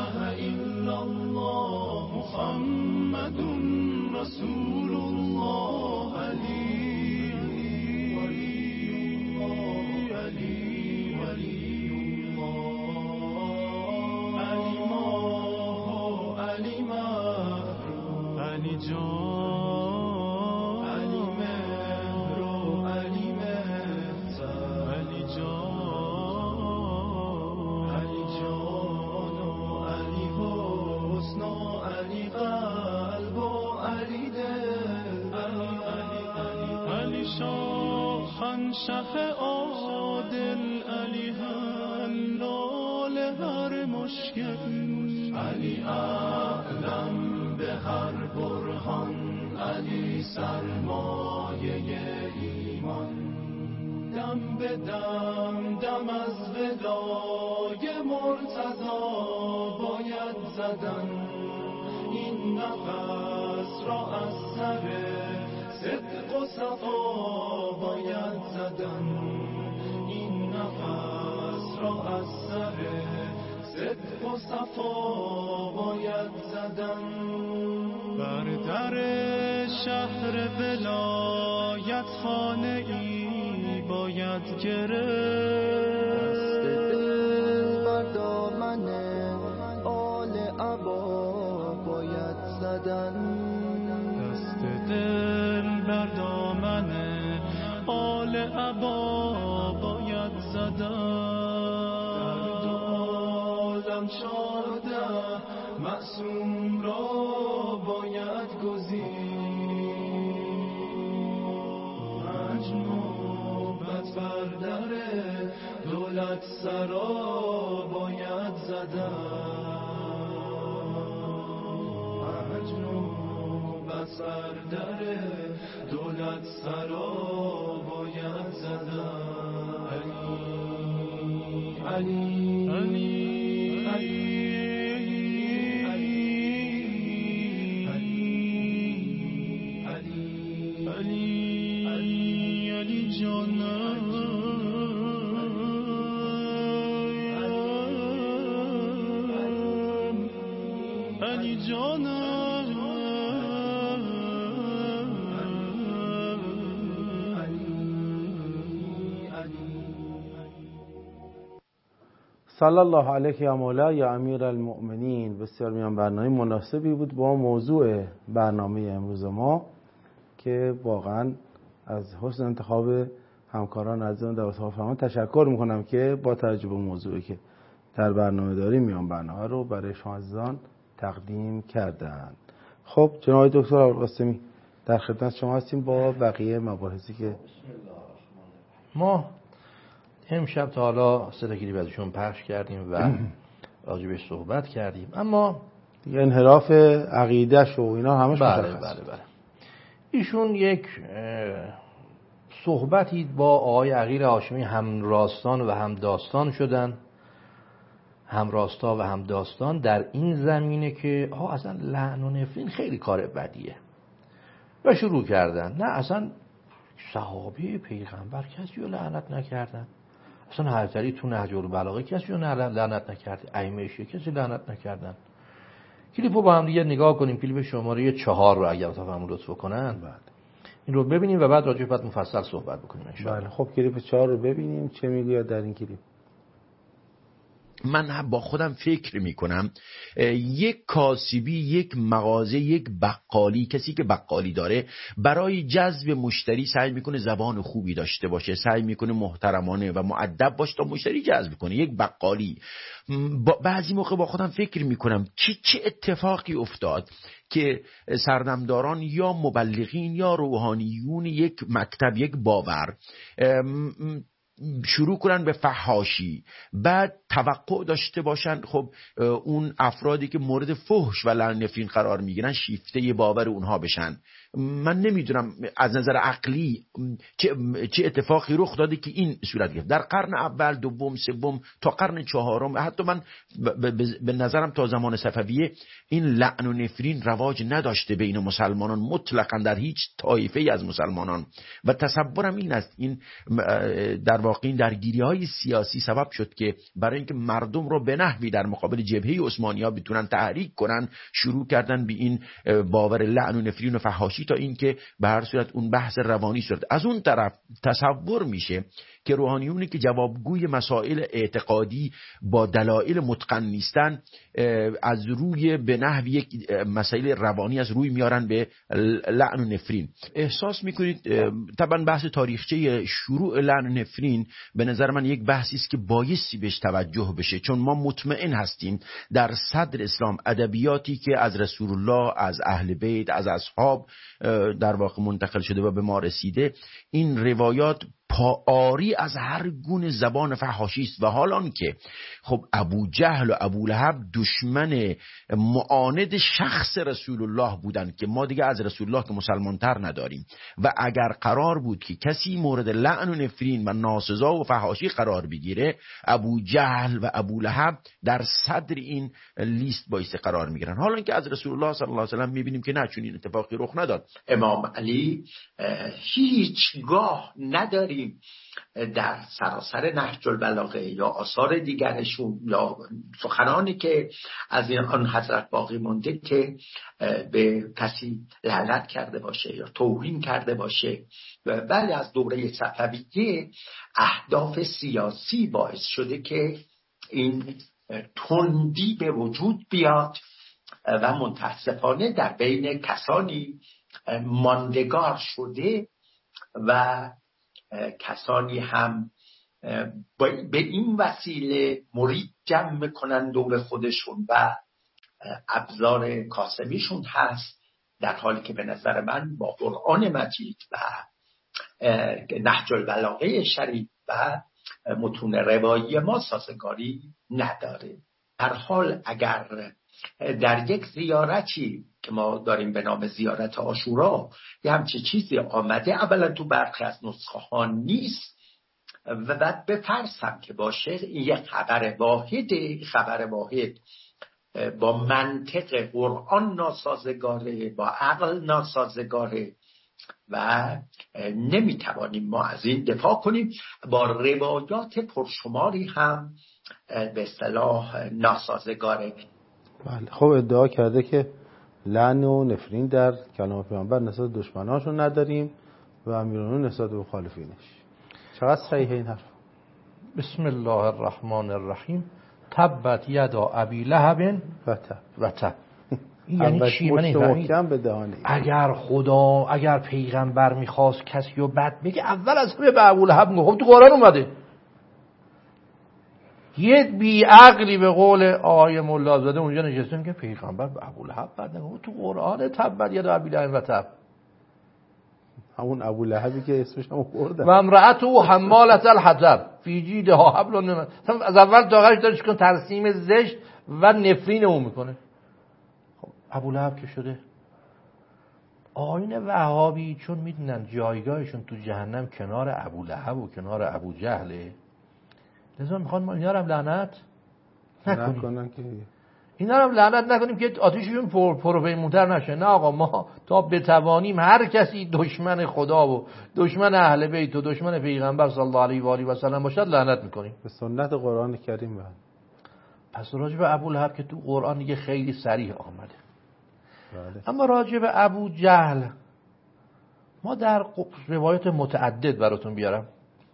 شاهنشه عادل علی حلال هر مشکل، علی اعلم به هر برهان، علی سرمایه ایمان. دم به دم دم از ودای مرتضی باید زدن، این نفس را از سر صدق و صفا باید زدن، این نفس را از سر صدق و صفا باید زدن. بر در شهر ولایت خانه ای باید گرفت، دست دل بر دامن آل عبا باید زدن، دست دل بر دامن آل عبا باید زدن. در دو عالم چارده معصوم را باید گزید، مجنوبت بر در دولت سرا باید زدن، مجنوبت بر در دولت سرا باید زدن. علی علی علی علی علی علی علی جانم، علی جانم. صلی الله علیه یا مولا یا امیر المؤمنین. بسیار میان برنامه مناسبی بود با موضوع برنامه امروز ما که واقعا از حسن انتخاب همکاران عزیزم در اتاق فرمان تشکر میکنم که با توجه به موضوعی که در برنامه داریم میان برنامه رو برای شما عزیزان تقدیم کردند. خب جناب دکتر ابوالقاسمی در خدمت شما هستیم با بقیه مباحثی که ما امشب تا حالا سه تا کلیپ ازشون پخش کردیم و راجبش صحبت کردیم، اما دیگه انحراف عقیده‌ش و اینا همش بله مشخص. بله بله ایشون یک صحبتی با آقای عقیل هاشمی هم راستان و هم داستان شدن، هم راستا و هم داستان در این زمینه که آه اصلا لعن و نفرین خیلی کار بدیه و شروع کردن. نه اصلا صحابه پیغمبر کسی رو لعنت نکردن، اصلا هرتری تو نهج البلاغه کسی رو لعنت نکرده، ائمه شیعه کسی لعنت نکردن. کلیپو با هم دیگه نگاه کنیم، کلیپ شماره چهار رو اگر تفهم لطف کنن بعد این رو ببینیم و بعد راجع به مفصل صحبت بکنیم ان شاء الله. بله خب کلیپ چهار رو ببینیم چه میگوید در این کلیپ. من با خودم فکر میکنم یک کاسبی، یک مغازه، یک بقالی، کسی که بقالی داره برای جذب مشتری سعی میکنه زبان خوبی داشته باشه، سعی میکنه محترمانه و مؤدب باشه تا مشتری جذب کنه. یک بقالی بعضی موقع با خودم فکر میکنم که چه اتفاقی افتاد که سردمداران یا مبلغین یا روحانیون یک مکتب، یک باور شروع کنن به فحاشی، بعد توقع داشته باشن خب اون افرادی که مورد فحش و لعن نفرین قرار میگیرن شیفته باور اونها بشن. من نمیدونم از نظر عقلی چه چه اتفاقی رخ داده که این صورت گرفت. در قرن اول، دوم، سوم تا قرن چهارم، حتی من به نظرم تا زمان صفویه این لعن و نفرین رواج نداشته بین مسلمانان مطلقاً در هیچ طایفه از مسلمانان و تصورم این است این در واقع این درگیری‌های سیاسی سبب شد که برای اینکه مردم رو به نحوی در مقابل جبهه عثمانی‌ها بتونن تحریک کنن شروع کردن به این باور لعن و نفرین و فحاشی تا اینکه به هر صورت اون بحث روانی صورت. از اون طرف تصور میشه که روحانیونی که جوابگوی مسائل اعتقادی با دلایل متقن نیستن از روی به نحوی یک مسائل روانی از روی میارن به لعن و نفرین. احساس میکنید طبعا بحث تاریخچه شروع لعن و نفرین به نظر من یک بحثی است که بایستی بهش توجه بشه، چون ما مطمئن هستیم در صدر اسلام ادبیاتی که از رسول الله، از اهل بیت، از اصحاب در واقع منتقل شده و به ما رسیده، این روایات پاآری از هر گونه زبان فحاشی است. و حالان که خب ابو جهل و ابو لهب دشمن معاند شخص رسول الله بودند که ما دیگه از رسول الله که مسلمان تر نداریم، و اگر قرار بود که کسی مورد لعن و نفرین و ناسزا و فحاشی قرار بگیره، ابو جهل و ابو لهب در صدر این لیست بایسته قرار میگیرن. حالا که از رسول الله صلی الله علیه و سلم میبینیم که نه، چون این اتفاقی رخ نداد. امام علی هیچگاه نداریم در سراسر نهج البلاغه یا آثار دیگرشون یا سخنانی که از این آن حضرت باقی مونده که به کسی لعنت کرده باشه یا توهین کرده باشه. بله، از دوره صفویه اهداف سیاسی باعث شده که این تندی به وجود بیاد و متاسفانه در بین کسانی ماندگار شده و کسانی هم به این وسیله مرید جمع میکنن دور خودشون و ابزار کاسبیشون هست، در حالی که به نظر من با قرآن مجید و نهج البلاغه شریف و متون روایی ما سازگاری نداره. در حال اگر در یک زیارتی که ما داریم به نام زیارت عاشورا یه همچه چیزی آمده، اولا تو برخی از نسخه ها نیست و بعد بفرسم که باشه این یک خبر واحده، خبر واحد با منطق قرآن ناسازگاره، با عقل ناسازگاره و نمیتوانیم ما از این دفاع کنیم. با روایات پرشماری هم به اصطلاح ناسازگاره. بله، خب ادعا کرده که لعن و نفرین در کلام پیامبر نسبت دشمناشون نداریم و امیرانون نسبت به مخالفینش. چقدر صحیح این حرف؟ بسم الله الرحمن الرحیم. تبت یدا ابی لهب و تب و تب. یعنی چی؟ من نمی‌فهمم. اگر خدا اگر پیغمبر میخواست کسی رو بد بگه اول از همه به ابو لهب میگه. خب تو قرآن اومده. یک بی عقلی به قول آقای ملازاده اونجا نشستیم که پیغمبر به ابو لهب بد نگه. تو قرآن تبت یدا ابی لهب و تب. همون ابو لهبی که اسمش هم آوردن. و امرأته حمالة الحطب فی جیدها حبل من مسد. از اول تا آخرش داره چیکار؟ ترسیم زشت و نفرین اون میکنه. خب ابو لهب که شده. آیین وهابی چون میدونن جایگاهشون تو جهنم کنار ابو لهب و کنار ابو جهله، لذا میخوان ما اینا رو هم لعنت نکنیم. اینا رو هم لعنت نکنیم که آتیششون پر پروپیمونتر نشه. نه آقا، ما تا بتوانیم هر کسی دشمن خدا و دشمن اهل بیت و دشمن پیغمبر صلی الله علیه و آله و سلم باشد لعنت میکنیم به سنت قرآن کریم. بعد پس راجع به ابو لهب که تو قرآن دیگه خیلی صریح آمده. بله. اما راجع به ابو جهل ما در روایت متعدد براتون بیارم.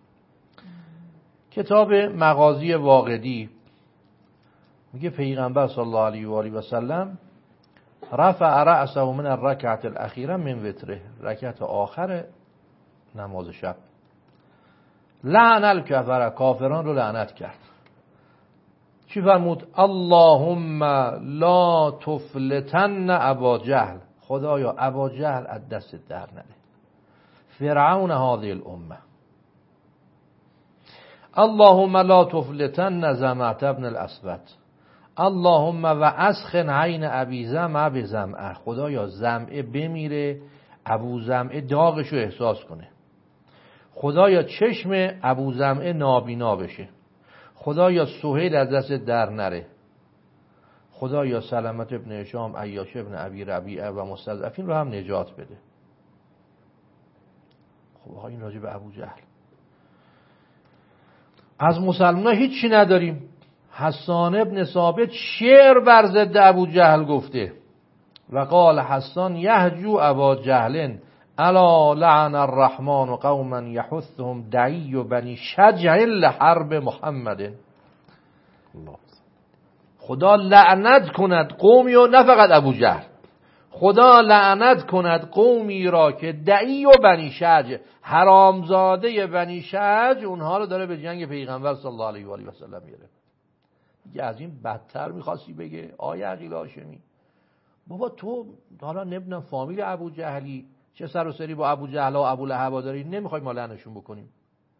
کتاب مغازی واقدی میگه پیغمبر صلی الله علیه و آله و سلم رفع رأسه من الرکعة الاخیره من وتره، رکعت آخر نماز شب، لعن الکفر، کافران رو لعنت کرد. چی فرمود؟ اللهم لا تفلتن ابا جهل، خدایا ابا جهل از دست در نده، فرعون هذه الامه، اللهم لا تفلتن زمعة ابن الاسود، اللهم و اسخن عین ابی زمعه به زمعه، خدایا زمعه بمیره، ابو زمعه داغشو احساس کنه، خدایا چشم ابو زمعه نابینا بشه، خدایا سهیل از دست در نره، خدایا سلمت ابن هشام، عیاش ابن ابی ربیعه و مستضعفین رو هم نجات بده. خب آقا این راجع به ابو جهل. از مسلمان هیچی نداریم. حسان ابن ثابت شعر بر ضد ابو جهل گفته و قال حسان یهجو ابا جهل الا لعن الرحمن قوما یحثهم دعی و بنی شجع لحرب محمد. خدا لعنت کند قومی و نه فقط ابو جهل، خدا لعنت کند قومی را که دعی و بنی شجع، حرامزاده بنی شجع، اونها رو داره به جنگ پیغمبر صلی الله علیه و آله و سلم میاره. دیگه از این بدتر میخواستی بگه آیه عقیل هاشمی؟ بابا تو حالا نمیدونم فامیل ابو جهلی چه سر و سری با ابو جهل و ابو لهب داری، نمیخوای ما لعنشون بکنیم؟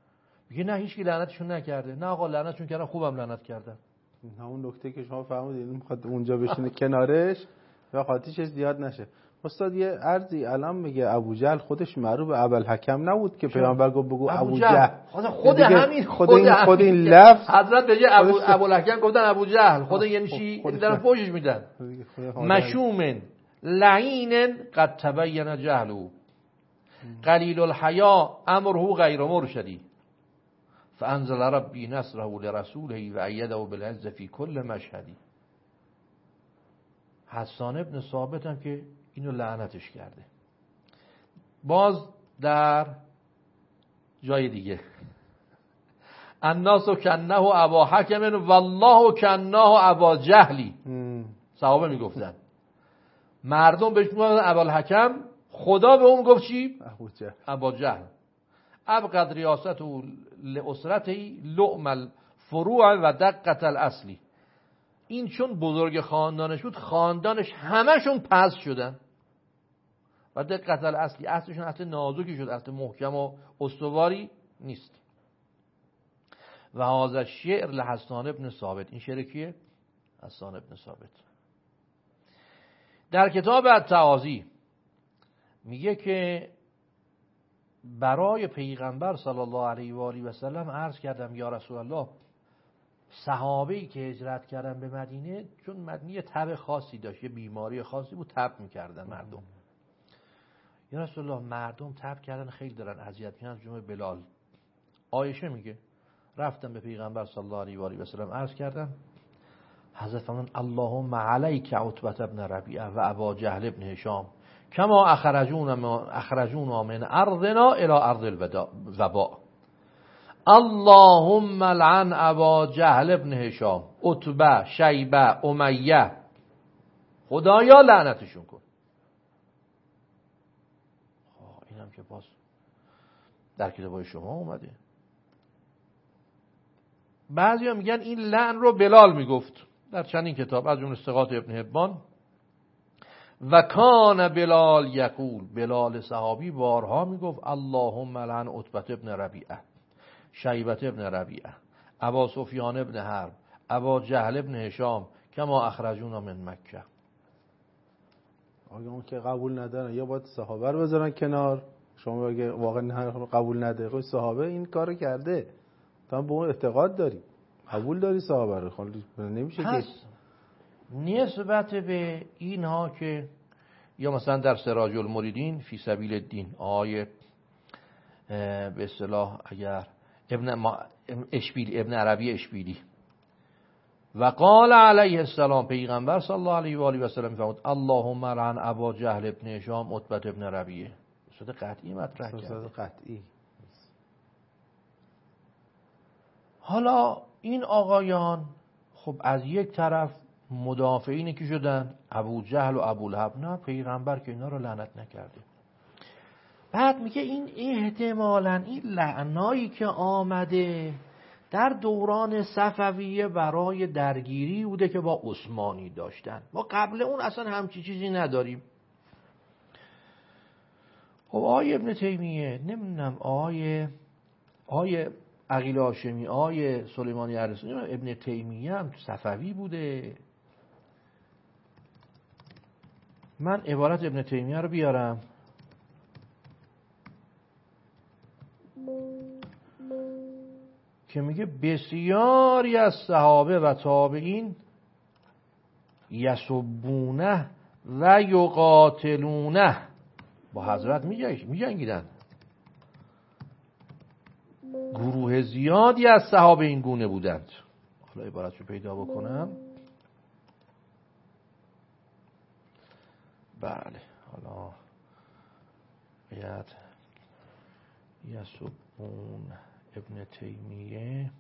میگه نه هیچ کی لعنتشون نکرده. نه آقا لعنتشون کردن، خوبم لعنت کردن. همون نکته که شما فرمودید میخواد اونجا بشینه کنارش و خاطیشش زیاد نشه. استاد یه عرضی الان میگه ابو جهل خودش معروف به ابوالحکم نبود که پیامبر گفت بگو ابو جهل. خود خود همین خود این خود این لفظ حضرت به جای ابو ابوالحکم گفتن ابو جهل. خود یعنی چی؟ دارن فوشش میدن. مشوم لعین قد تبین جهله قلیل الحیا امره غیر مرشدی فانزل ربی نصره لرسوله و ایده بالعز فی کل مشهدی. حسان ابن ثابت هم که اینو لعنتش کرده. باز در جای دیگه الناس کنه ابا حکم والله کنه ابا جهلی. صحابه میگفتن مردم بهش میگفتن ابوالحکم، خدا به اون گفت چی؟ ابو جهل. ابا جهل. ابقد ریاست و لاسرتی لؤم الفروع و دقت الاصلی. این چون بزرگ خاندانش بود، خاندانش همشون پس شدن و دقت الاصلی، اصلشون اصل نازکی شد، اصل محکم و استواری نیست. و هذا شعر لحسان ابن ثابت. این شعر کیه؟ حسان ابن ثابت. در کتاب التعاظی میگه که برای پیغمبر صلی الله علیه و آله و سلم عرض کردم یا رسول الله، صحابه‌ای که هجرت کردن به مدینه، چون مدینه تب خاصی داشت، یه بیماری خاصی بود، تب می‌کردن مردم. یا رسول الله مردم تب کردن، خیلی دارن اذیت میشن، از جمله بلال. عایشه میگه رفتم به پیغمبر صلی الله علیه و آله و سلم عرض کردم، حضرت فرمودن اللهم علیک عتبة ابن ربیعه و ابا جهل ابن هشام کما اخرجونا اخرجونا من ارضنا الى ارض الوباء. اللهم لعن ابا جهل ابن هشام، عتبه، شیبه، امیه، خدایا لعنتشون کن. اینم که باز در کتابای شما اومده. بعضیا میگن این لعن رو بلال میگفت در چندین کتاب، از جمله ثقات ابن حبان. و کان بلال یقول، بلال صحابی بارها میگفت اللهم لعن عتبة ابن ربیعه، شیبة ابن ربیعه، ابا سفیان ابن حرب، ابا جهل ابن هشام کما اخرجونا من مکه. آگه اون که قبول ندارن یا باید صحابه رو بذارن کنار. شما بگه واقعا قبول نداره، خب صحابه این کارو کرده، تو به اون اعتقاد داری، قبول داری صحابه رو، خالی نمیشه که نسبت به اینها که یا مثلا در سراج المریدین فی سبیل الدین آیه به اصطلاح اگر ابن اشبیلی، ابن عربی اشبیلی و قال علیه السلام، پیغمبر صلی الله علیه و آله و سلم فرمود اللهم لعن ابا جهل ابن هشام عتبة ابن ربیعه. صد قطعی مطرح کرده. صد قطعی. حالا این آقایان خب از یک طرف مدافعینی که شدن ابو جهل و ابو لهب، نه پیغمبر که اینا رو لعنت نکرده. بعد میگه این احتمالاً این لعنایی که آمده در دوران صفویه برای درگیری بوده که با عثمانی داشتن. ما قبل اون اصلا همچی چیزی نداریم. خب آقای ابن تیمیه، نمیدونم آقای آقای عقیل هاشمی، آقای سلیمانی ارسطویی، ابن تیمیه هم صفوی بوده. من عبارت ابن تیمیه رو بیارم که میگه بسیاری از صحابه و تابعین یسبونه و یقاتلونه، با حضرت میجنگیدن. گروه زیادی از صحابه این گونه بودند. حالا عبارت رو پیدا بکنم. بله حالا باید یسبون ابن تیمیه،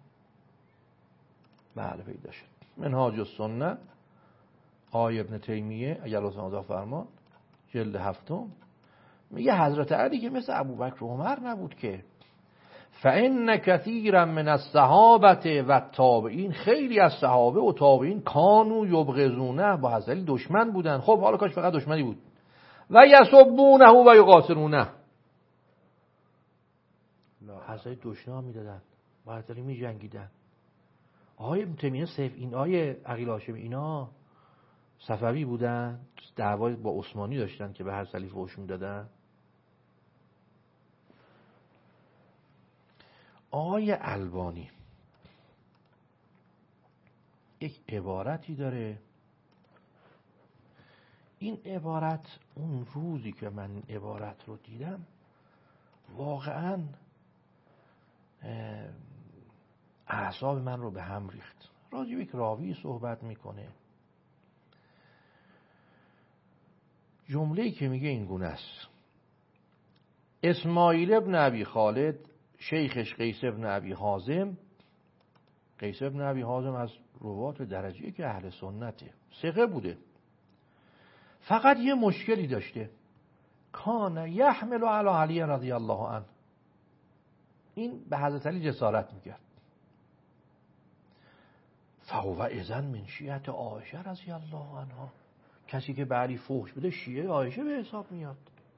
بله پیدا شد، منهاج السنه آقای ابن تیمیه اگر لطفا فرمان جلد هفتم. میگه حضرت علی که مثل ابوبکر و عمر نبود که، فان کثیرا من الصحابه و التابعین، خیلی از صحابه و تابعین کانوا یبغضونه، با حضرت علی دشمن بودن. خب حالا کاش فقط دشمنی بود. و یسبونه و یقاتلونه، حضرت دشنام میدادن، با حضرت علی می جنگیدن. آقای ابن تیمیه سیف این آقای عقیل هاشمی اینا صفوی بودن، دعوای با عثمانی داشتن که به حضرت علی فحش میدادن. آقای البانی یک عبارتی داره، این عبارت اون روزی که من این عبارت رو دیدم واقعا اعصاب من رو به هم ریخت. راجع به یک راوی صحبت میکنه، جمله‌ای که میگه این گونه است: اسماعیل ابن ابی خالد شیخش قیس ابن ابی حازم، قیس ابن ابی حازم از روات درجه که اهل سنته، ثقه بوده، فقط یه مشکلی داشته، کان یحمل علی علی رضی الله عنه، این به حضرت علی جسارت میکرد. فهو اذن من شیعت عایشه رضی الله عنها، کسی که به علی فحش بده شیعه عایشه به حساب میاد.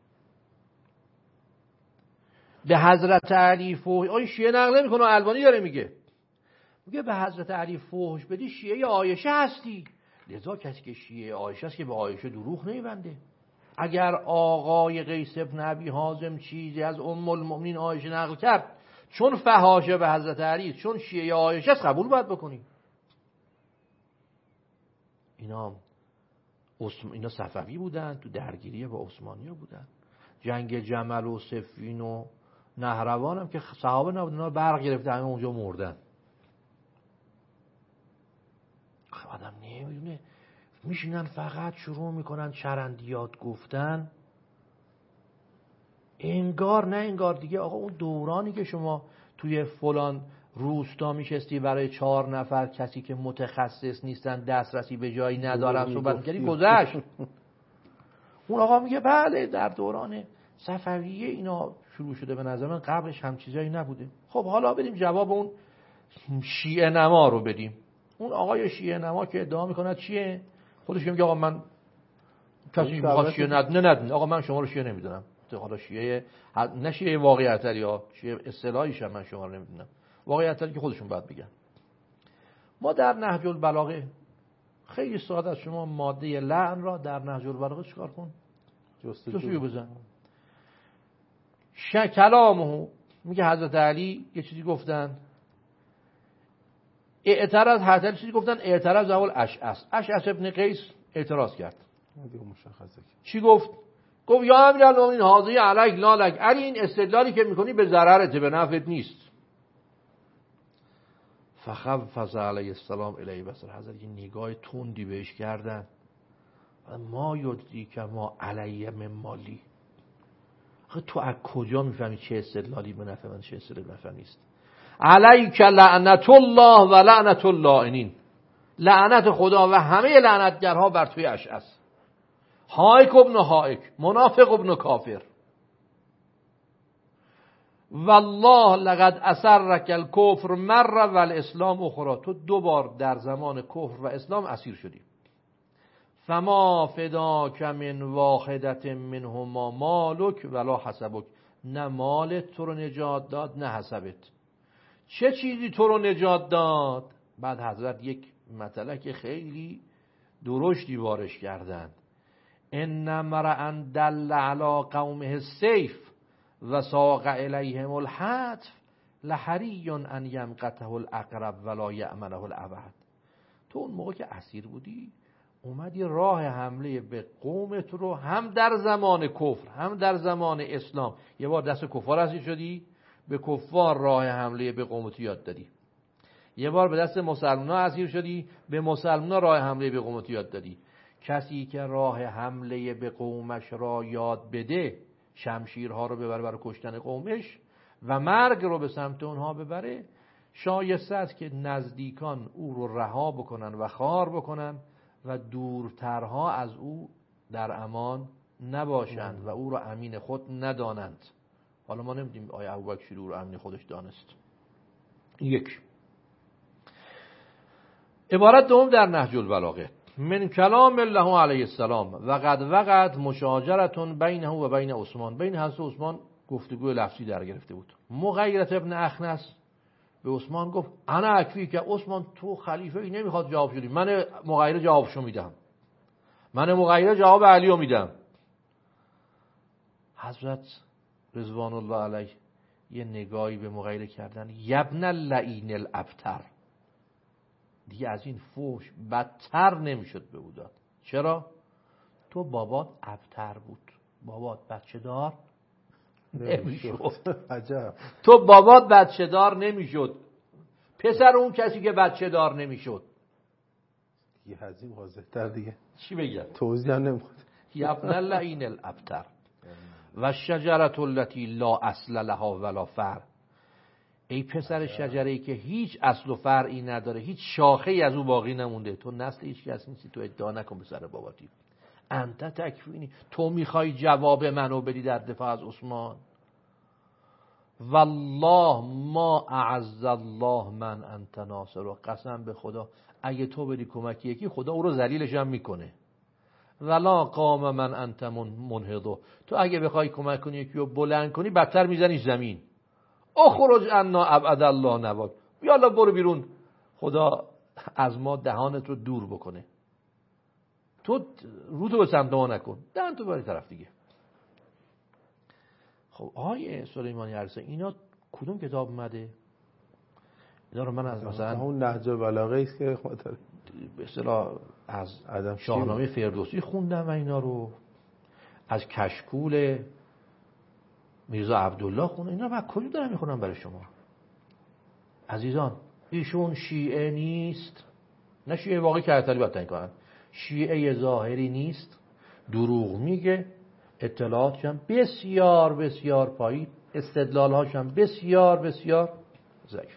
به حضرت علی فحش، این شیعه نقل میکنه، البانی داره میگه، میگه به حضرت علی فحش بدی شیعه عایشه هستی، لذا کسی که شیعه عایشه است که به عایشه دروغ نمیبنده. اگر آقای قیس ابن ابی حازم چیزی از ام المؤمنین عایشه نقل کرد چون فحاشه به حضرت علی، چون شیعه عایشه است، قبول باید بکنیم. اینا اسم... اینا صفوی بودن، تو درگیری با عثمانی‌ها بودن، جنگ جمل و صفین و نهروان هم که صحابه نبودن، اونا برق گرفته همه اونجا مردن. آدم نمیدونه، میشینن فقط شروع میکنن چرندیات گفتن، انگار نه انگار دیگه. آقا اون دورانی که شما توی فلان روستا میشستی برای چهار نفر کسی که متخصص نیستن دسترسی به جایی ندارن صحبت میکردی گذشت. اون آقا میگه بله در دوران صفویه اینا شروع شده، به نظر من قبلش هم چیزایی نبوده. خب حالا بریم جواب اون شیعه نما رو بدیم. اون آقای شیعه نما که ادعا میکنه چیه؟ خودش میگه آقا من کسی میخواد شیعه ند نه ند آقا من شما رو شیعه نمیدونم. حالا شیعه نه شیعه واقعیتری ها، شیعه اصطلاحیش من شما رو نمیدونم، واقعیتری که خودشون باید بگن. ما در نهج البلاغه خیلی ساده است، شما ماده لعن را در نهج البلاغه چیکار کن؟ جستجو بزن. کلامه میگه حضرت علی یه چیزی گفتن، اعتراض حضرت علی چیزی گفتن، اعتراض اول اشعث اشعث ابن قیس اعتراض کرد. چی گفت؟ گفت یا امیرالمومنین حاضی علیک لا لک، علی این استدلالی که میکنی به ضررت به نفعت نیست. فخفض علیه السلام الیه بصر، حضرت یه نگاه تندی بهش کردن. ما یدری که ما علیه من مالی، تو از کجا میفهمی چه استدلالی به نفع من چه استدلالی به نفع نیست؟ علیک لعنت الله و لعنت اللائنین، لعنت خدا و همه لعنتگرها بر توی اشعث. حائک ابن حائک، منافق ابن کافر. والله لقد اسرک الکفر مره و الاسلام اخرى، تو دو بار در زمان کفر و اسلام اسیر شدی. فما فداک من واحدت منهما مالک ولا حسبک، نه مالت تو رو نجات داد نه حسبت. چه چیزی تو رو نجات داد؟ بعد حضرت یک مطلق خیلی درشتی وارش کردند. ان امرأ دل علی قومه السیف و ساق الیهم الحتف لحری ان یمقته الاقرب ولا یأمنه الابد. تو اون موقع که اسیر بودی اومدی راه حمله به قومت رو هم در زمان کفر هم در زمان اسلام، یه بار دست کفار اسیر شدی، به کفار راه حمله به قومت یاد دادی. یه بار به دست مسلمان‌ها اسیر شدی، به مسلمان‌ها راه حمله به قومت یاد دادی. کسی که راه حمله به قومش را یاد بده، شمشیرها رو ببره برای کشتن قومش و مرگ رو به سمت اونها ببره، شایسته است که نزدیکان او رو رها بکنن و خوار بکنن و دورترها از او در امان نباشند و او رو امین خود ندانند. حالا ما نمیدونیم آیا ابوبکر او رو امین خودش دانست. یک عبارت دوم در نهج البلاغه: من کلام الله علیه السلام و قد وقعت مشاجرتون بینه و بین عثمان، بین حضرت عثمان گفتگو لفظی در گرفته بود. مغیرة ابن اخنس به عثمان گفت انا اکفی که عثمان تو خلیفه ای نمیخواد جواب شدی، من مغیره جوابشو میدم، من مغیره جواب علیو میدم. حضرت رضوان الله علیه یه نگاهی به مغیره کردن، یبن لعین الابتر، دیگه از این فحش بدتر نمیشد به او داد. چرا؟ تو بابات ابتر بود، بابات بچه دار نمیشد. عجب. تو بابات بچه دار نمیشد، پسر اون کسی که بچه دار نمیشد. دیگه از این واضح تر دیگه چی بگم؟ توضیح هم نمیخواد. یبن لعین الابتر و شجرة التي لا اصل لها ولا فرع، ای پسر شجره‌ای که هیچ اصل و فرعی نداره، هیچ شاخه‌ای از او باقی نمونده، تو نسل هیچ کس نیستی، تو ادعا نکن به سر باباتی. انت تکفینی، تو میخوای جواب منو بدی در دفاع از عثمان؟ والله ما اعز الله من انت ناصر، و قسم به خدا اگه تو بدی کمک یکی، خدا او رو ذلیلش هم میکنه. ولا قام من انت منهض، تو اگه بخوای کمک کنی یکی رو بلند کنی، بدتر میزنی زمین. اخرج عنا ابعد الله نواک، یالا برو بیرون، خدا از ما دهانت رو دور بکنه. تو رو تو به سمت ما نکن، دهن تو بری طرف دیگه. خب آقای سلیمانی عرصه اینا کدوم کتاب اومده؟ اینا رو من از مثلا اون نهج البلاغه است که به اصطلاح از شاهنامه فردوسی خوندم و اینا رو از کشکول میرزا عبدالله خوندم. اینا من کجا دارم میخونم برای شما عزیزان؟ ایشون شیعه نیست، نه شیعه واقعی که اطلاعی باید کنن، شیعه ظاهری نیست، دروغ میگه، اطلاعاتش هم بسیار بسیار پایین، استدلالهاش هم بسیار بسیار ضعیف.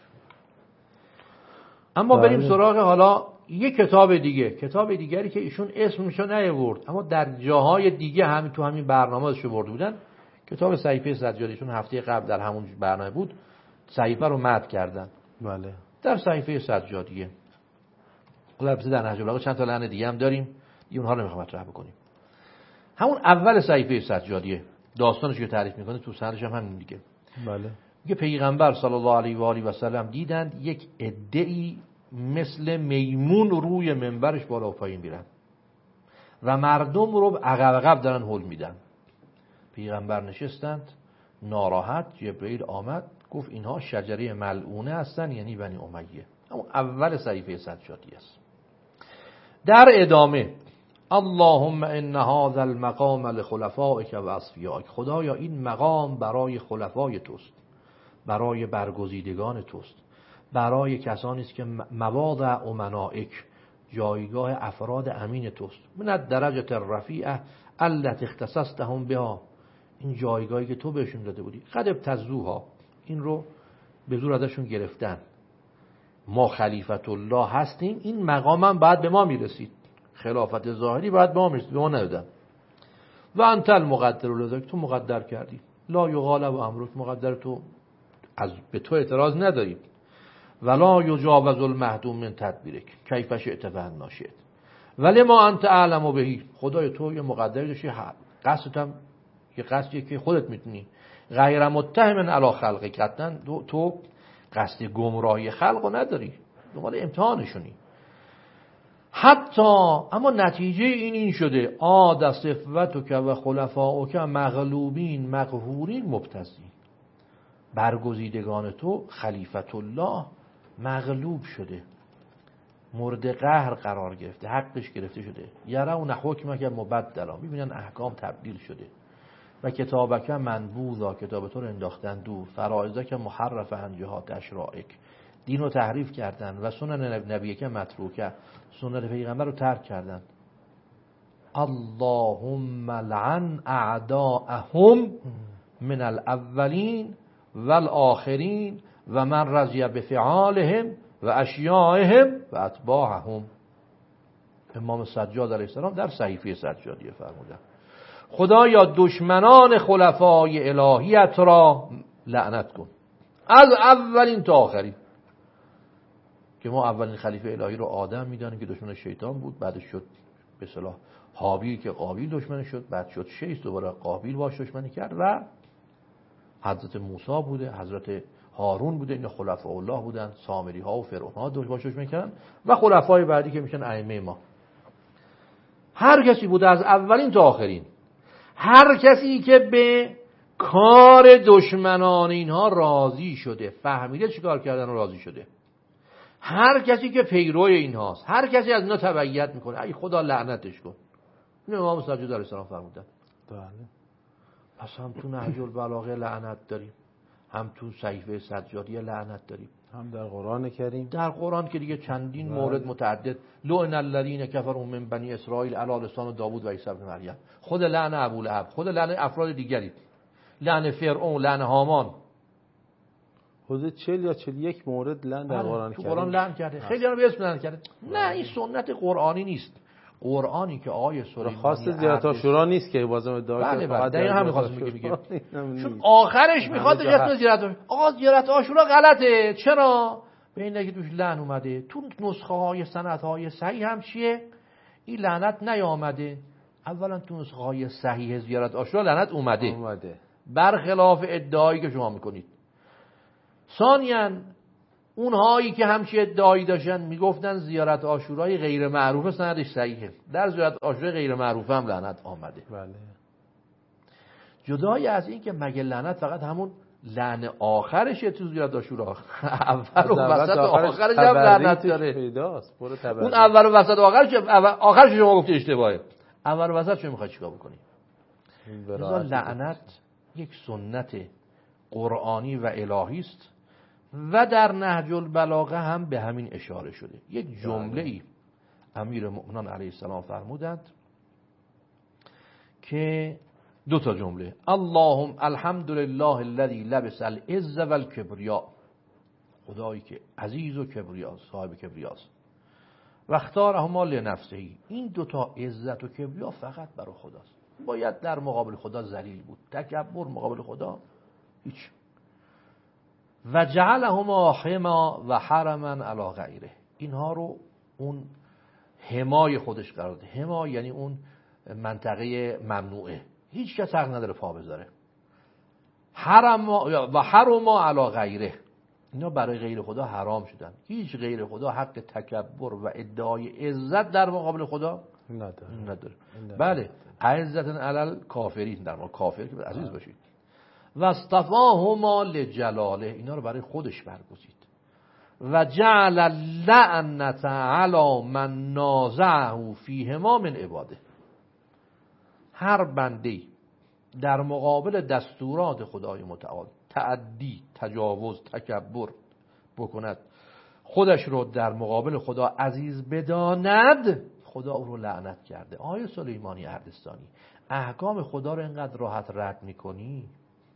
اما بریم سراغ حالا یک کتاب دیگه، کتاب دیگری که ایشون اسمشو نیاورد اما در جاهای دیگه همین تو همین برنامه‌اشو برده بودن، کتاب صحیفه سجادیشون هفته قبل در همون برنامه بود، صحیفه رو متن کردن. بله. در صحیفه سجادیه، البته در نهج البلاغه چند تا لحن دیگه هم داریم، دیگه اونها رو نمیخوام مطرح بکنیم. همون اول صحیفه سجادیه داستانش رو تعریف میکنه، تو سندش هم همین دیگه. بله. میگه پیغمبر صلی الله علیه و آله و سلم دیدند یک عده‌ای مثل میمون روی منبرش بالا و پایین میرن و مردم رو عقب عقب دارن هول میدن. پیغمبر نشستند ناراحت، جبرئیل آمد گفت اینها شجره ملعونه هستن، یعنی بنی امیه. همون اول صحیفه سجادی است. در ادامه اللهم ان هذا المقام لخلفائک و اصفیائک، خدایا این مقام برای خلفای توست، برای برگزیدگان توست، برای کسانی است که مواضع امنائک، جایگاه افراد امین توست، من الدرجه الرفیعه التي اختصصتهم بها، این جایگاهی که تو بهشون داده بودی. قد ابتزوها، این رو به زور ازشون گرفتن. ما خلیفت الله هستیم، این مقام هم باید به ما میرسید، خلافت ظاهری باید به ما میرسید، به ما ندادن. و انت المقدر لذلک، تو مقدر کردی، لا یغالب امرک، مقدر تو، از به تو اعتراض نداریم. ولا یجاوز المهدوم من تدبیرک کیف شئت و ان شئت، ولی ما انت اعلم بهی، خدای تو یه مقدری داشتی، قصدت هم یه قصدیه که خودت میتونی، غیر متهم علی خلق، کردن تو قصد گمراهی خلقو نداری، دنبال امتحانشونی. حتی اما نتیجه این این شده عاد صفوتک و خلفاؤک مغلوبین مقهورین مبتزین، برگزیدگان تو خلیفت الله مغلوب شده، مورد قهر قرار گرفته، حقش گرفته شده. یرون حکمک مبدلا، میبینن احکام تبدیل شده. و کتابک منبوذا، کتاب تو رو انداختن دور. فرائضک محرف عن جهات اشرائک، دین رو تحریف کردن. و سنن نبیک متروکه، سنت پیغمبر رو ترک کردن. اللهم لعن اعداءهم من الاولین والآخرین و من رضی بفعالهم و اشیائهم و اتباعهم. امام سجاد علیه السلام در صحیفه سجادیه فرمودن خدایا دشمنان خلفای الهیت را لعنت کن، از اولین تا آخرین. که ما اولین خلیفه الهی رو آدم میدانیم که دشمن شیطان بود، بعدش شد به اصطلاح حابیل که قابیل دشمن شد، بعد شد شیث دوباره قابیل باش دشمنی کرد، و حضرت موسی بوده، حضرت هارون بوده، این خلفاء الله بودن، سامری ها و فرعون ها دشمنش میکردن و خلفای بعدی که میشن ائمه ما. هر کسی بوده از اولین تا آخرین، هر کسی که به کار دشمنان اینها راضی شده، فهمیده چیکار کردن و راضی شده، هر کسی که پیروی اینهاست، هر کسی از اینا تبعیت میکنه، ای خدا لعنتش کن. این امام سجاد علیه السلام فرمودن. بله. پس هم تو نهج البلاغه لعنت داریم، هم تو صحیفه سجادیه لعنت داریم، هم در قرآن کریم. در قرآن که دیگه چندین مورد متعدد، لعن الذین کفروا من بنی اسرائیل علی لسان داوود و عیسی ابن مریم، خود لعن ابولهب، خود لعن افراد دیگری، لعن فرعون، لعن هامان. حدود چهل یا چهل یک مورد لعن در قرآن تو کریم. قرآن لعن کرده. خیلی هم به اسم لعن کرده. نه این سنت قرآنی نیست. قرآنی که آیه سلیمانی خاص زیارت عاشورا نیست که بازم ادعا بله بله دقیقاً همین خواستم میگم. چون آخرش آخرش میخواد اسم زیارت آقا زیارت عاشورا غلطه. چرا؟ به این که توش لعن اومده. تو نسخه های سند های صحیح هم چیه؟ این لعنت نیامده. اولا تو نسخه های صحیح زیارت عاشورا لعنت اومده. اومده. برخلاف ادعایی که شما میکنید. ثانیاً اونهایی که همچی ادعایی داشتن میگفتن زیارت عاشورای غیر معروفه سندش صحیحه، در زیارت عاشورای غیر معروفه هم لعنت آمده. بله. جدای از این که مگه لعنت فقط همون لعن آخرشه تو زیارت عاشورا، اول و وسط و آخرش هم لعنت داره. اون اول و وسط و آخرش آخرش شما گفتی اشتباهه، اول و وسط شما میخواد چیکار بکنی؟ لذا لعنت یک سنت قرآنی و الهی است و در نهج البلاغه هم به همین اشاره شده. یک جمله ای امیر مؤمنان علیه السلام فرمودند که دو تا جمله، اللهم الحمد لله الذي لبس العز والکبریا، خدایی که عزیز و کبریا، صاحب کبریاست، و اختارهما لنفسه، این دو تا عزت و کبریا فقط برای خداست، باید در مقابل خدا ذلیل بود، تکبر مقابل خدا هیچ. و جعلهما حما و حرما علی غیره، اینها رو اون حمای خودش قرار ده. حما یعنی اون منطقه ممنوعه، هیچ کس حق نداره پا بذاره. حرم و حرما علی غیره، اینا برای غیر خدا حرام شدن، هیچ غیر خدا حق تکبر و ادعای عزت در مقابل خدا نداره. نداره. بله عزت علی کافرین، در مقابل کافر که عزیز باشید. و اصطفاهما لجلاله، اینا رو برای خودش برگزید. و جعل اللعنة علی من نازعه فیهما من عباده، هر بنده در مقابل دستورات خدای متعال تعدی، تجاوز، تکبر بکند، خودش رو در مقابل خدا عزیز بداند، خدا او رو لعنت کرده. آیه سلیمانی اردستانی، احکام خدا رو اینقدر راحت رد میکنی؟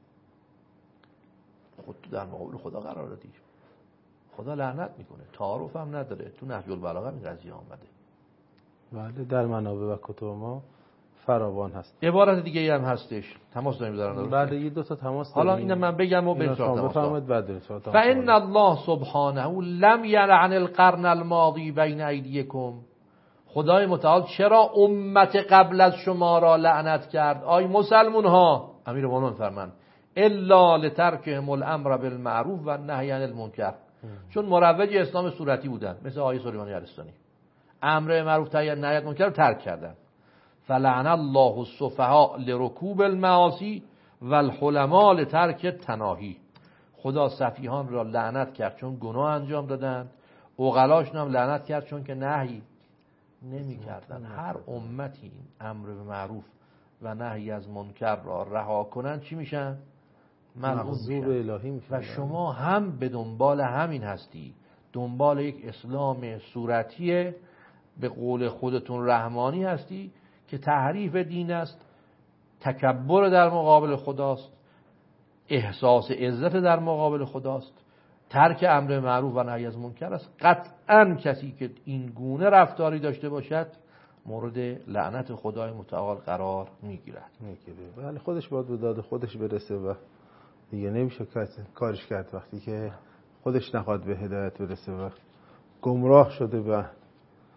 خود تو در مقابل خدا قرار دادی، خدا لعنت میکنه، تعارف هم نداره. تو نهج البلاغه این قضیه آمده. بله در منابع و کتب ما فراوان هست. عبارت دیگه ای هم هستش، تماس داریم دارن. بله یه دو تا تماس حالا اینو من بگم و بریم سراغ تماس. بفرمایید بعد فإن الله سبحانه لم یلعن القرن الماضی بین ایدیکم، خدای متعال چرا امت قبل از شما را لعنت کرد آی مسلمون ها؟ امیر مومنان فرمان الا لترکهم الامر بالمعروف و النهی عن المنکر، چون مروج اسلام صورتی بودن مثل آیه سلیمانی ارستانی، امر معروف نهی عن منکر رو ترک کردن. فلعن الله السفهاء لرکوب المعاصی و الحلماء لترک التناهی، خدا سفیهان را لعنت کرد چون گناه انجام دادن، عقلاشون هم لعنت کرد چون که نهی نمی کردن. هر امتی امر به معروف و نهی از منکر را رها کنن چی میشن؟ مغضوب الهی میشن. و شما هم به دنبال همین هستی، دنبال یک اسلام صورتیه به قول خودتون رحمانی هستی که تحریف دین است، تکبر در مقابل خداست، احساس عزت در مقابل خداست، ترک امر معروف و نهی از منکر است. قطعاً کسی که این گونه رفتاری داشته باشد مورد لعنت خدای متعال قرار میگیرد. میگیره. بله خودش باید به داد خودش برسه و دیگه نمیشه کارش کرد وقتی که خودش نخواد به هدایت برسه و گمراه شده به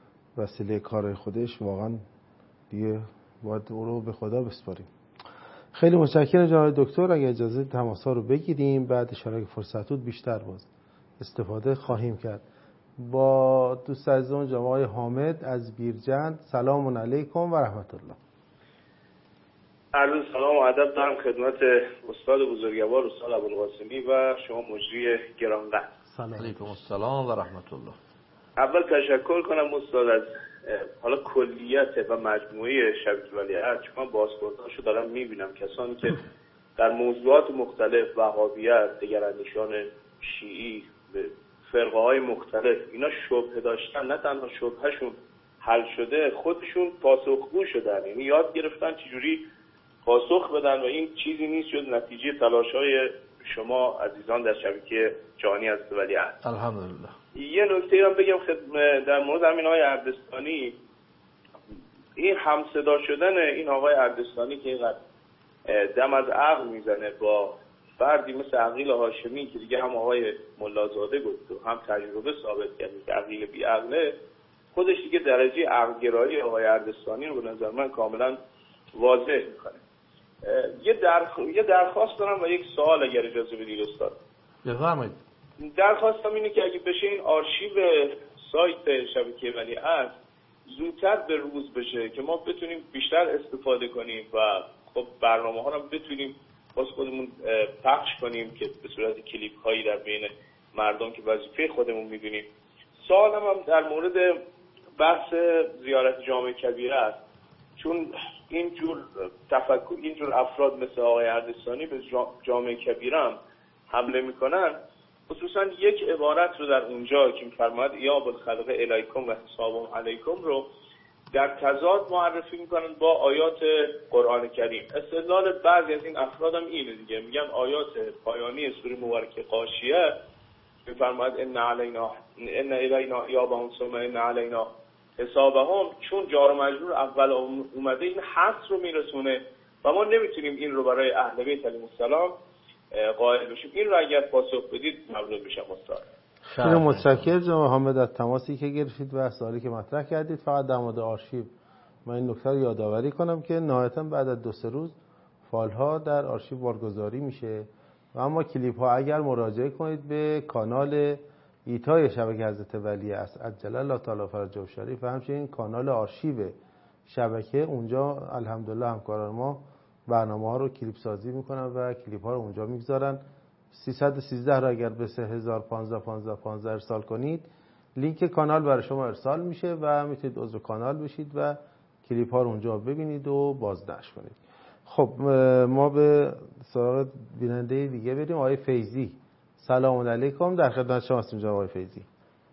وسیله کار خودش، واقعا دیگه باید او رو به خدا بسپاریم. خیلی متشکرم جناب دکتر. اگه اجازه تماس‌ها رو بگیریم، بعد اشاره که فرصت بود بیشتر باز استفاده خواهیم کرد. با دوست عزیزمون جناب آقای حامد از بیرجند. سلام علیکم و رحمت الله. عرض سلام و ادب دارم خدمت استاد بزرگوار استاد ابوالقاسمی و شما مجری گرانقدر. سلام علیکم السلام و رحمت الله. اول تشکر کنم استاد از حالا کلیت و مجموعه شبکه ولیعهد، چون من بازخوردهاشو دارم میبینم، کسانی که در موضوعات مختلف، وهابیت، دگراندیشان شیعی، فرقه های مختلف، اینا شبهه داشتن، نه تنها شبهشون حل شده، خودشون پاسخگو شدن، یعنی یاد گرفتن چجوری پاسخ بدن و این چیزی نیست جز نتیجه تلاش‌های شما عزیزان در شبکه جهانی از ولیعهد. الحمدلله. یه نکته هم بگم در مورد همین آقای اردستانی، این همصدا شدن این آقای اردستانی که اینقدر دم از عقل میزنه با فردی مثل عقیل هاشمی که دیگه هم آقای ملازاده گفت و هم تجربه ثابت کرد که عقیل بی عقله، خودش دیگه درجه عقلگرایی آقای اردستانی رو به نظر من کاملا واضح میکنه. یه درخ... یه درخواست دارم و یک سوال اگر اجازه بدید استاد. بفرمایید. درخواستم اینه که اگه بشه این آرشیو سایت شبکه ولیعهد زودتر به روز بشه که ما بتونیم بیشتر استفاده کنیم و خب برنامه ها رو بتونیم باز خودمون پخش کنیم که به صورت کلیپ هایی در بین مردم که وظیفه خودمون میدونیم. سوالم هم در مورد بحث زیارت جامع کبیره است، چون اینجور تفکر اینجور افراد مثل آقای اردستانی به جامع کبیره هم حمله میکنن، خصوصا یک عبارت رو در اونجا که میفرماید یا بالخلق الیکم و حسابهم علیکم رو در تضاد معرفی میکنن با آیات قرآن کریم. استدلال بعضی از این افراد هم اینه دیگه، میگن آیات پایانی سوره مبارکه غاشیه میفرماید ان علینا ان الینا یابهم ثم ان علینا حسابهم، چون جار و مجرور اول اومده این حصر رو میرسونه و ما نمیتونیم این رو برای اهل بیت علیهم السلام قائل بشیم. این رو اگر پاسخ بدید ممنون میشم استاد. خیلی متشکرم جناب حامد از تماسی که گرفتید و سوالی که مطرح کردید. فقط در مورد آرشیو من این نکته رو یادآوری کنم که نهایتا بعد از دو سه روز فایل‌ها در آرشیو بارگذاری میشه و اما کلیپ‌ها اگر مراجعه کنید به کانال ایتای شبکه حضرت ولی عجل الله تعالی فرجه شریف و همچنین کانال آرشیو شبکه، اونجا الحمدلله همکاران ما برنامه ها رو کلیپ سازی میکنن و کلیپ ها رو اونجا میگذارن. سیصد و سیزده رو اگر به سه هزار و پانزده پانزده پانزده ارسال کنید لینک کانال برای شما ارسال میشه و میتونید عضو کانال بشید و کلیپ ها رو اونجا ببینید و بازداشت کنید. خب ما به سراغ بیننده دیگه بریم. آقای فیضی. سلام علیکم، در خدمت شما هستیم جناب آقای فیضی.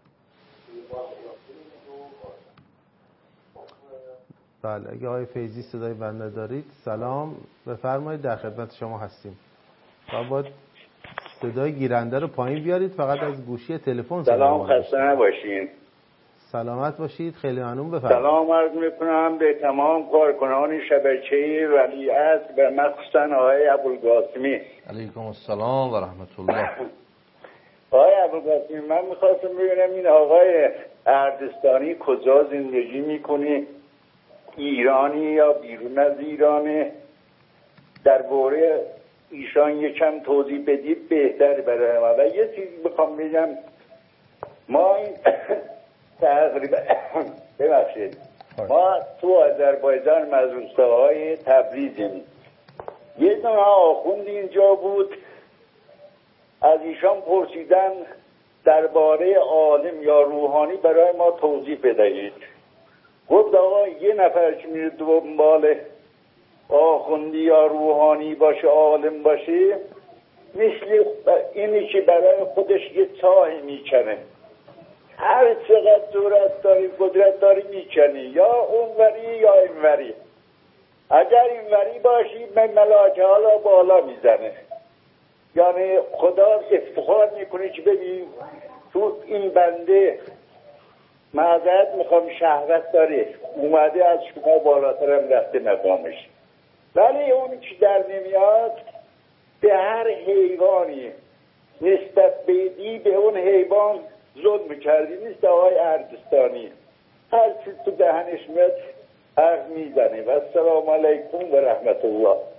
بله اگه آقای فیضی صدای بنده دارید سلام بفرمایید، در خدمت شما هستیم. و باید صدای گیرنده رو پایین بیارید، فقط از گوشی تلفن. سلام، خسته نباشین. سلامت باشید، خیلی ممنون. بفرمایید. سلام عرض میکنم به تمام کارکنان شبکه ولیعهد و مخصوصا آقای ابوالقاسمی. علیکم السلام و رحمت الله. آقای ابوالقاسمی، من میخواستم ببینم این آقای اردستانی کجا زندگی میکنه، ایرانی یا بیرون از ایرانه؟ درباره ایشان یکم توضیح بدید بهتر برای ما. و یه چیزی بخوام بگم، ما این تقریبا ببخشید ما تو آذربایجان از روستاهای تبریزیم، یه دونه آخوند اینجا بود، از ایشان پرسیدن درباره عالم یا روحانی برای ما توضیح بدهید. گفت آقا یه نفر که میره دنبال آخوندی یا روحانی باشه، عالم باشه، مثل اینی که برای خودش یه چاه میکنه، هر چقدر دورت داری قدرت داری میکنی، یا اونوری یا اینوری. اگر اینوری باشی ملاکه ها بالا میزنه، یعنی خدا افتخار میکنه که ببین تو این بنده معذرت میخوام شهوت داره، اومده از شما بالاترم رفته مقامش، ولی اون که در نمیاد به هر حیوانی نسبت بدی به اون حیوان ظلم کردی. نیست آقای اردستانی هر چی تو دهنش میاد حرف میزنه. و السلام علیکم و رحمت الله.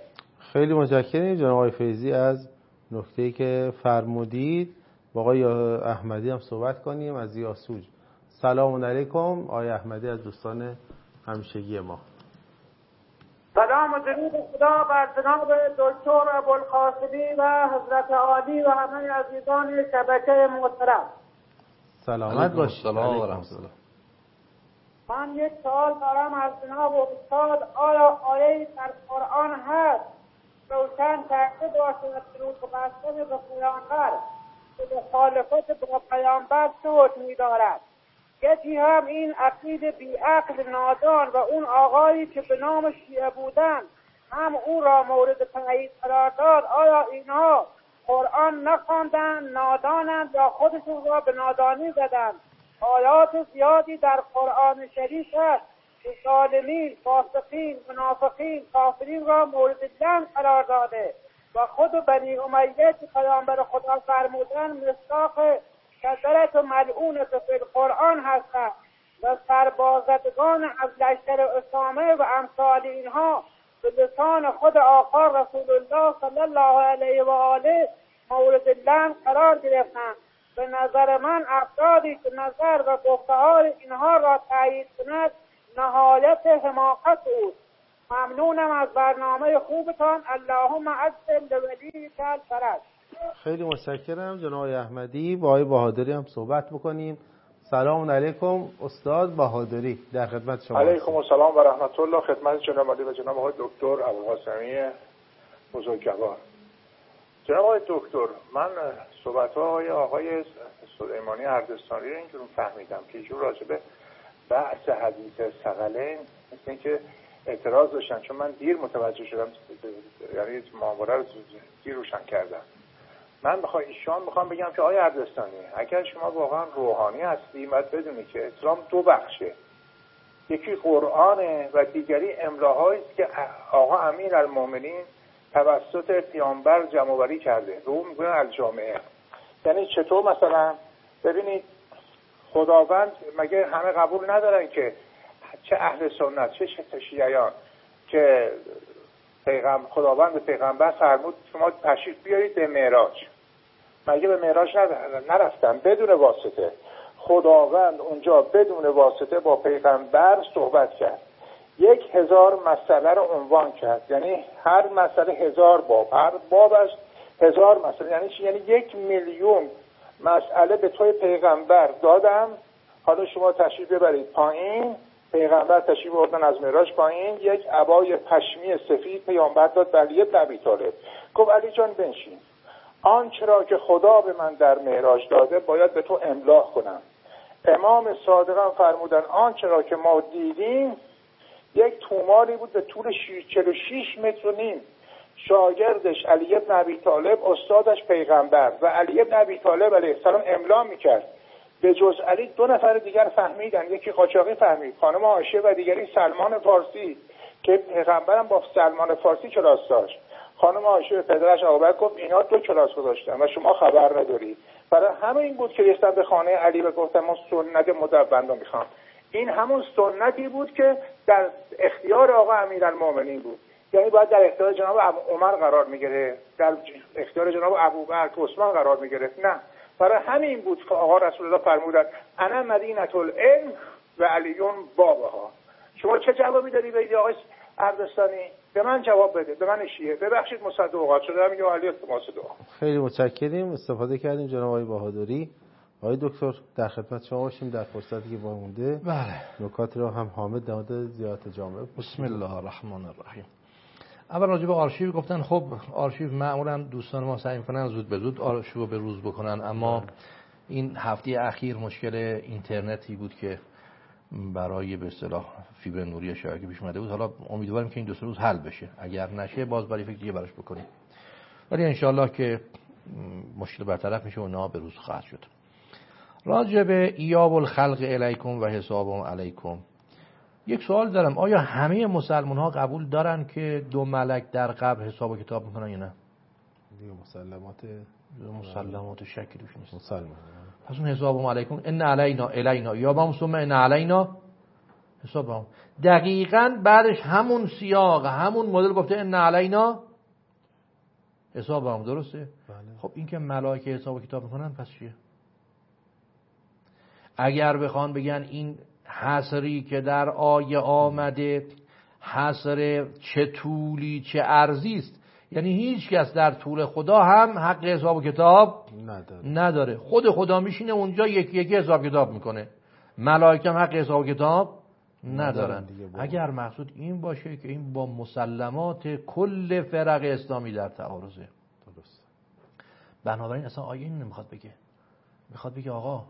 خیلی متشکرم جناب آقای فیضی از نکته‌ای که فرمودید. با آقای احمدی هم صحبت کنیم از یاسوج. سلام علیکم آقای احمدی از دوستان همیشگی ما. سلام و درود خدا بر جناب دکتر ابوالقاسمی و حضرت عالی و همه عزیزان شبکه محترم. سلامت باشید. سلام و رحمت الله. من یک سوال دارم از جناب استاد. آیا آیه در قرآن هست روشن کرده باشد درود بستن به پیامبر که مخالفت با پیامبر چه حکمی دارد؟ یکی هم این عقید بیعقل نادان و اون آقایی که به نام شیعه بودن هم او را مورد تایید قرار داد، آیا اینها قرآن نخواندن، نادانند یا خودشون را به نادانی زدند؟ آیات زیادی در قرآن شریف هست که ظالمین، فاسقین، منافقین، کافرین را مورد لعن قرار داده و خود بنی امیه که پیامبر خدا فرمودن مصداق شجرت و ملعون فی القرآن هستند و سربازدگان از لشکر اسامه و امثال اینها به لسان خود آقا رسول الله صلی الله علیه و آله مورد لعن قرار گرفتند. به نظر من افرادی که نظر و گفته‌های اینها را تایید کند نهایت حماقت اوست. ممنونم از برنامه خوبتان. اللهم عجل لولیک الفرج. خیلی متشکرم جناب آقای احمدی. با آقای بهادری هم صحبت بکنیم. سلام علیکم استاد بهادری، در خدمت شما. علیکم السلام و رحمت الله. خدمت جناب عالی و جناب آقای دکتر ابوالقاسمی بزرگوار. جناب آقای دکتر، من صحبت‌های آقای سلیمانی اردستانی رو اینجور فهمیدم که ایشون راجع به بحث حدیث ثقلین مثل اینکه اعتراض داشتن، چون من دیر متوجه شدم، یعنی ماهواره رو دیر روشن کردم. من بخوام ایشان میخوام بگم که آقای اردستانی، اگر شما واقعا روحانی هستی باید بدونی که اسلام دو بخشه، یکی قرآنه و دیگری املاهایی است که آقا امیرالمومنین توسط پیامبر جمع‌آوری کرده، رو میگن الجامعه. یعنی چطور مثلا ببینید خداوند مگه همه قبول ندارن که چه اهل سنت چه شیعیان که پیغمبر خداوند به پیغمبر فرمود شما تشریف بیارید به معراج، مگه به معراج نرفتن بدون واسطه؟ خداوند اونجا بدون واسطه با پیغمبر صحبت کرد، یک هزار مسئله رو عنوان کرد، یعنی هر مسئله هزار باب، هر بابش هزار مسئله. یعنی چی؟ یعنی یک میلیون مسئله به توی پیغمبر دادم، حالا شما تشریف ببرید پایین. پیغمبر تشریف بردن از معراج پایین، یک عبای پشمی سفید پیامبر داد به علی بن ابی طالب، گفت علی جان بنشین، آنچه را که خدا به من در معراج داده باید به تو املا کنم. امام صادقان فرمودن آنچه را که ما دیدیم یک توماری بود به طول چهل و شش متر و نیم. شاگردش علی بن ابی طالب، استادش پیغمبر و علی بن ابی طالب علیه السلام املا میکرد. به جز علی دو نفر دیگر فهمیدن، یکی قاچاقی فهمید، خانم عایشه، و دیگری سلمان فارسی که پیغمبرم با سلمان فارسی کلاس داشت. خانم عایشه به پدرش ابوبکر گفت اینا دو کلاس گذاشتن و شما خبر نداری. برای همه این بود که رفتن به خانه علی و گفتن ما سنت مدون میخوام. این همون سنتی بود که در اختیار آقا امیرالمومنین بود، یعنی باید در اختیار جناب عمر قرار میگیره، در اختیار جناب ابوبکر عثمان قرار میگرفت. نه، برای همین بود که آقا رسول الله فرمودن انا مدینه العلم و علیون بابها. شما چه جوابی داری بدی آقای اردستانی؟ به من جواب بده، به من شیعه. ببخشید مصدقات شده میگم علی التماس دعا. خیلی متشکریم، استفاده کردیم جناب آقای بهادری. آقای دکتر در خدمت شما باشیم در فرصتی که مونده. بله، نکات رو هم حامد نهاد زیارت جامعه. بسم الله الرحمن الرحیم. اول راجع به آرشیو گفتن. خب آرشیو معمولا دوستان ما سعی می‌کنن زود به زود آرشیو به روز بکنن، اما این هفته اخیر مشکل اینترنتی بود که برای به اصطلاح فیبر نوری شبکه پیش اومده بود. حالا امیدواریم که این دو سه روز حل بشه، اگر نشه باز برای فکر دیگه براش بکنیم، ولی ان شاءالله که مشکل برطرف میشه و نه به روز خواهد شد. راجع به ایاب الخلق الیکم و حسابهم علیکم یک سوال دارم. آیا همه مسلمان ها قبول دارن که دو ملک در قبر حساب و کتاب میکنن یا نه؟ دیگه مسلمات مسلمات شکی روش نیست. مسلمان. پس اون حسابهم علیکم ان علینا الینا یا با ثم ان علینا حسابهم، دقیقاً بعدش همون سیاق همون مدل گفته ان علینا حساب هم درسته؟ بله. خب این که ملائکه حساب و کتاب میکنن پس چیه؟ اگر بخوان بگن این حصری که در آیه آمده حصر چه طولی چه عرضی است، یعنی هیچ کس در طول خدا هم حق حساب و کتاب نداره, نداره. خود خدا میشینه اونجا یکی یکی حساب کتاب میکنه، ملائکه هم حق حساب و کتاب ندارن. اگر مقصود این باشه که این با مسلمات کل فرق اسلامی در تعارضه، درست. بنابراین اصلا آیه این نمیخواد بگه، میخواد بگه آقا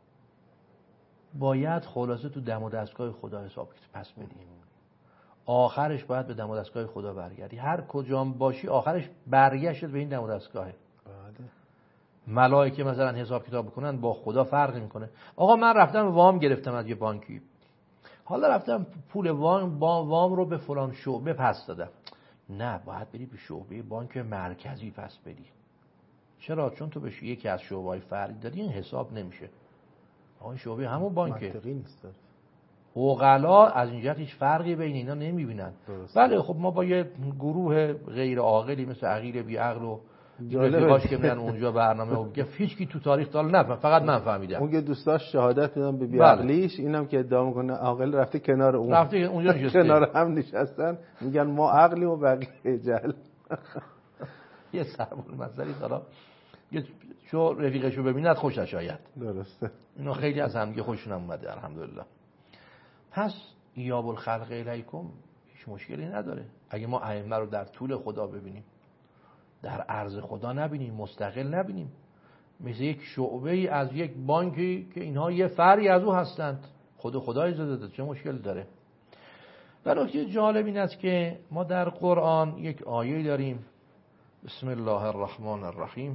باید خلاصه تو دم و دستگاه خدا حساب پس بدیم، آخرش باید به دم و دستگاه خدا برگردی. هر کجام باشی آخرش برگشت به این دم و دستگاهه. بله. ملائکه مثلا حساب کتاب بکنن با خدا فرق میکنه. آقا من رفتم وام گرفتم از یه بانکی، حالا رفتم پول وام با وام رو به فلان شعبه پس دادم. نه، باید بری به شعبه بانک مرکزی پس بدی. چرا؟ چون تو بهش یکی از شعبه‌های فرعی دادی، این حساب نمیشه. آقا شعبه همون بانکه. منطقی نیست. عقلا از اینجا هیچ فرقی بین اینا نمیبینن. بله خب ما با یه گروه غیر عاقلی مثل عقیل بی عقل و رفیقاش که میرن اونجا برنامه و میگه هیچ کی تو تاریخ دال نفهم، فقط من فهمیدم. اون که دوستاش شهادت میدن به بی عقلیش، اینم که ادعا میکنه عاقل رفته کنار اون، رفته اونجا نشسته، کنار هم نشستن، میگن ما عقلی و بقیه جهل. یه سربون مسئله حالا یه شو رفیقشو ببیند خوشش آید. درسته. اینا خیلی از هم دیگه خوششون اومده الحمدلله. پس ایاب الخلق الیکم هیچ مشکلی نداره. اگه ما ائمه رو در طول خدا ببینیم، در عرض خدا نبینیم، مستقل نبینیم، مثل یک شعبه از یک بانکی که اینها یه فرعی از او هستند، خود خدا اجازه داده، چه مشکل داره؟ و نکته جالب این است که ما در قرآن یک آیه داریم، بسم الله الرحمن الرحیم،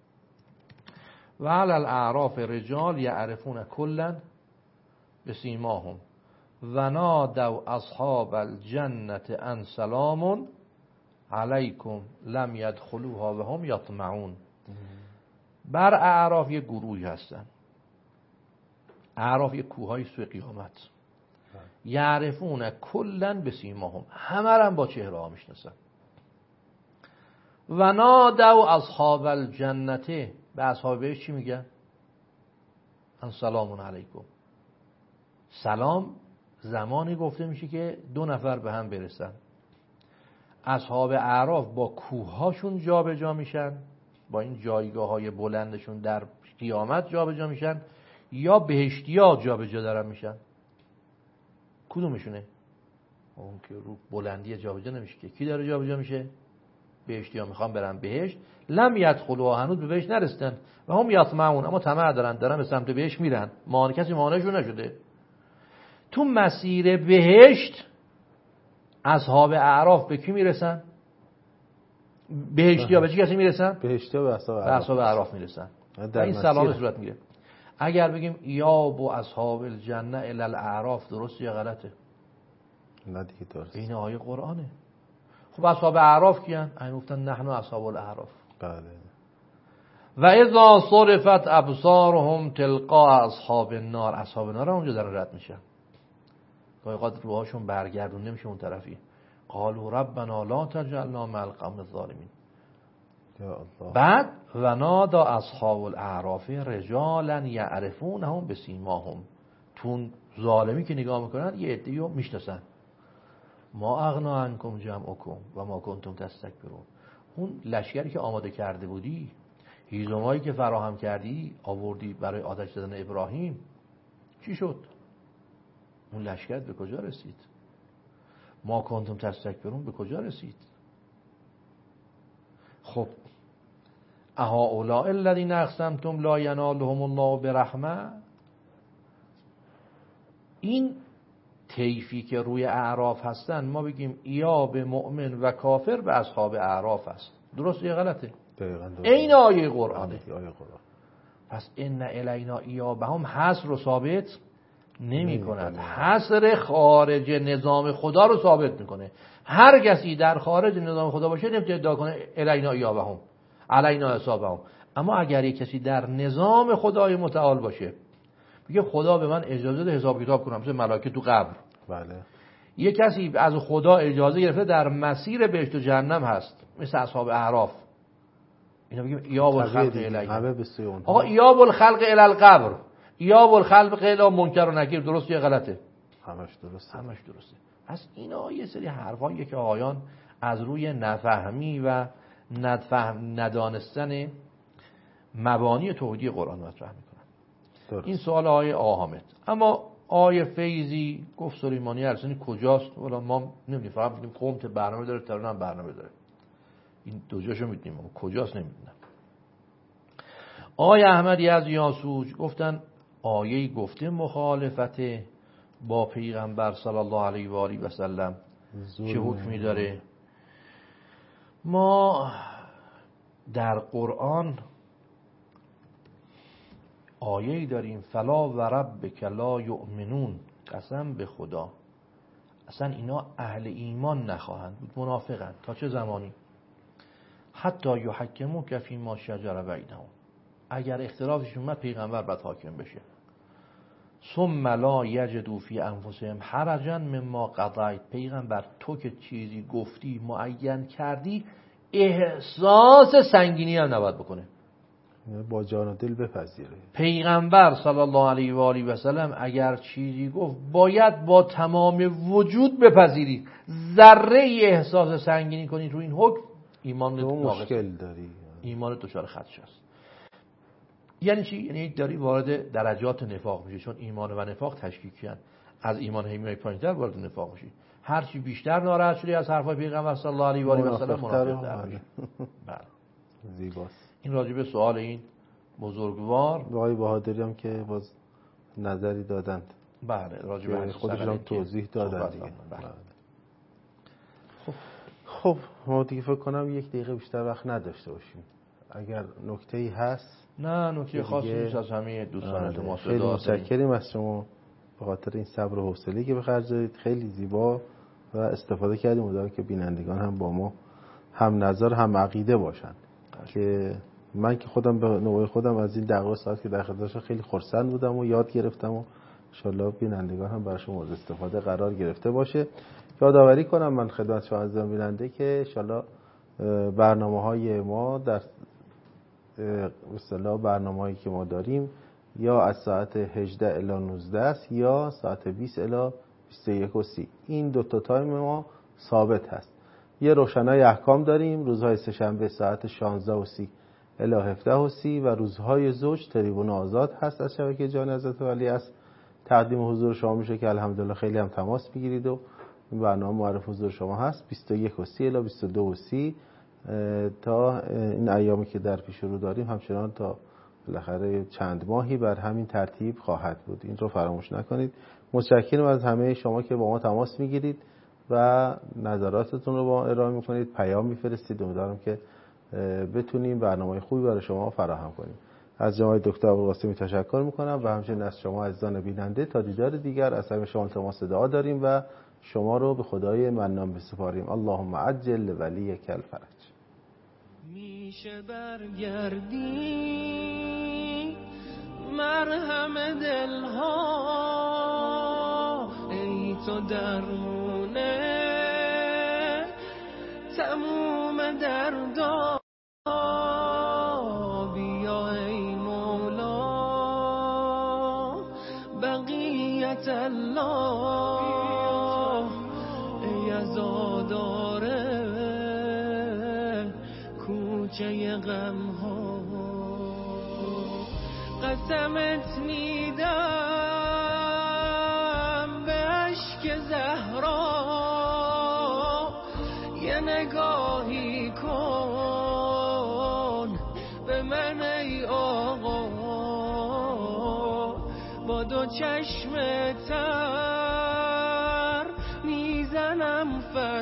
و علی الاعراف رجال یعرفون کلا بسیماهم و نادوا اصحاب الجنة ان سلام علیکم لم یدخلوها و هم یطمعون. بر اعراف یک گروهی هستن، اعراف یک کوههای سوی قیامت، یعرفون کلا بسیماهم، همه را با چهره ها میشناسن. و نادوا اصحاب الجنة، به اصحاب بهش چی میگن؟ ان سلام علیکم. سلام زمانی گفته میشه که دو نفر به هم برسن. اصحاب اعراف با کوههاشون جا به جا میشن، با این جایگاه های بلندشون در قیامت جا به جا میشن، یا بهشتیا جا به جا دارن میشن؟ کدومشونه؟ اون که رو بلندی جا به جا نمیشه که. کی داره جا به جا میشه؟ بهشتیا میخوان برن بهشت، لم یدخلوها، هنوز به بهشت نرسیدن، و هم یطمعون، اما طمع دارن، دارن به سمت بهشت میرن، مانع کسی مانعشون نشده. تو مسیر بهشت اصحاب اعراف به کی میرسن؟ بهشتیا به چه کسی میرسن؟ بهشتیا به اصحاب اعراف, اصحاب اعراف میرسن. و این سلام صورت میگه. اگر بگیم ایاب و اصحاب الجنه الی الاعراف، درست یا غلطه؟ نه دیگه درست. این آیه قرآنه. خب اصحاب اعراف کیان؟ این گفتن نحن اصحاب الاعراف. بله. و اذا صرفت ابصارهم تلقاء اصحاب النار، اصحاب النار اونجا دارن رد میشن، گاهی قد روحاشون برگردون نمیشه اون طرفی. قالوا ربنا لا تجعلنا مع القوم الظالمین. بعد و نادا اصحاب الاعراف رجالا یعرفونهم بسیماهم، تون ظالمی که نگاه میکنن یه عده‌ای میشناسن. ما اغنا عنکم جمعکم و ما کنتم تستکبرون. اون لشکری که آماده کرده بودی، هیزمایی که فراهم کردی، آوردی برای آتش زدن ابراهیم، چی شد؟ اون لشکر به کجا رسید؟ ما کنتم تستکبرون به کجا رسید؟ خب اهؤلاء الذین اقسمتم لا ینالهم الله برحمه، این طیفی که روی اعراف هستن ما بگیم ایاب مؤمن و کافر به اصحاب اعراف است، درست یا غلطه؟ این آیه قرآنه. پس ان الینا ایابهم حصر رو ثابت نمی کند، حصر خارج نظام خدا رو ثابت میکنه. هر کسی در خارج نظام خدا باشه نمیتونه ادعا کنه الینا ایابهم علینا حسابهم. اما اگر یک کسی در نظام خدای متعال باشه، میگه خدا به من اجازه ده حساب کتاب کنم، مثل ملائکه تو قبر. بله. یک کسی از خدا اجازه گرفته در مسیر بهشت و جهنم هست، مثل اصحاب اعراف، اینا بگیم ایاب الخلق الیه. همه به سوی اونها. آقا ایاب الخلق الی القبر، ایاب الخلق الی منکر و نکیر، درست یا غلطه؟ همش درسته. همش درسته. پس اینا یه سری حرفاییه که آقایان از روی نفهمی و ندفهم ندانستن مبانی توحیدی قرآن مطرح میکنن. درست. این سوال آقای آقا حامد. اما آقای فیضی گفت سلیمانی ارسنی کجاست؟ والا ما نمیدونیم، فقط میدونیم قمت برنامه داره، تهران هم برنامه داره. این دو جاشو میدونیم، کجاست نمیدونم. آقای احمدی از یاسوج گفتن آیه گفته مخالفت با پیغمبر صلی الله علیه و آله و سلم چه حکمی داره؟ ما در قرآن آیه‌ای داریم فلا و ربک لا یؤمنون، قسم به خدا اصلا اینا اهل ایمان نخواهند بود، منافقند. تا چه زمانی؟ حتی یحکموک فیما شجر بینهم، اگر اختلافشون اومد پیغمبر باید حاکم بشه. ثم لا یجدوا فی انفسهم حرجا مما قضیت، پیغمبر تو که چیزی گفتی معین کردی احساس سنگینی هم نباید بکنه، با جان و دل بپذیره. پیغمبر صلی الله علیه و آله و سلم اگر چیزی گفت باید با تمام وجود بپذیری. ذره ای احساس سنگینی کنی تو این حکم ایمان مشکل داری، ایمان دچار خدشه است. یعنی چی؟ یعنی داری وارد درجات نفاق میشی، چون ایمان و نفاق تشکیکی هستند. از ایمان همیای پایین‌تر وارد نفاق میشی. هر چی بیشتر ناراحت شدی از حرفای پیغمبر صلی الله علیه و آله و سلم منافق‌تر میشی. بله. زیباست. این راجع به سوال این بزرگوار آقای بهادری هم که باز نظری دادند. بله، راجع به خودشون هم توضیح دادن دیگه. بله. خب خب ما دیگه فکر کنم یک دقیقه بیشتر وقت نداشته باشیم. اگر نکته‌ای هست؟ نه، نکته خاصی نیست. از همه دوستان ما خیلی متشکریم از شما به خاطر این صبر و حوصله‌ای که به خرج دادید. خیلی زیبا و استفاده کردیم. امیدوارم که بینندگان هم با ما هم نظر هم عقیده باشن. که من که خودم به نوبه خودم از این دقیقه ساعت که در خدمتشون خیلی خرسند بودم و یاد گرفتم و ان شاءالله بینندگان هم برای شما مورد استفاده قرار گرفته باشه. یادآوری کنم من خدمت شما عزیزان بیننده که ان شاءالله برنامه‌های ما در به اصطلاح برنامه‌هایی که ما داریم یا از ساعت هجده الی نوزده است یا ساعت بیست الی بیست و یک و سی. این دو تا تایم ما ثابت هست. یه روشنای احکام داریم روزهای سه‌شنبه ساعت شانزده و سی الی هفده و سی و روزهای زوج تریبون آزاد هست از شبکه جان حضرت ولی است. تقدیم حضور شما میشه که الحمدلله خیلی هم تماس بگیرید و این برنامه معرف حضور شما هست بیست و یک و سی الی بیست و دو و سی تا این ایامی که در پیش رو داریم همچنان تا بالاخره چند ماهی بر همین ترتیب خواهد بود. این رو فراموش نکنید. متشکرم از همه شما که با ما تماس میگیرید و نظراتتون رو با ما ارائه میکنید، پیام میفرستید. امیدوارم که بتونیم برنامه خوبی برای شما فراهم کنیم. از جناب دکتر ابوالقاسمی تشکر میکنم و همچنین از شما عزیزان بیننده. تا دیدار دیگر از همه شما التماس دعا داریم و شما رو به خدای منان بسپاریم. اللهم عجل ولیک الفرج. میشه برگردی مرهم دلها ای تو درمونه تموم دردا بیا ای مولا بقیت الله ای عزاداره کوچه غم ها قسمت میدم به عشق زهرا یه نگاهی کن به من ای آقا با دو چشم تر میزنم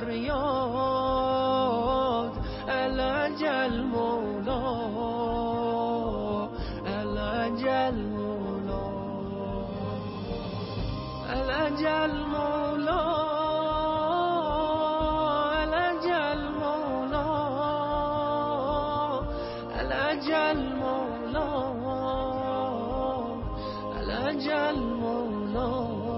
فریاد العجل مولا العجل مولا العجل مولا العجل مولا العجل مولا العجل مولا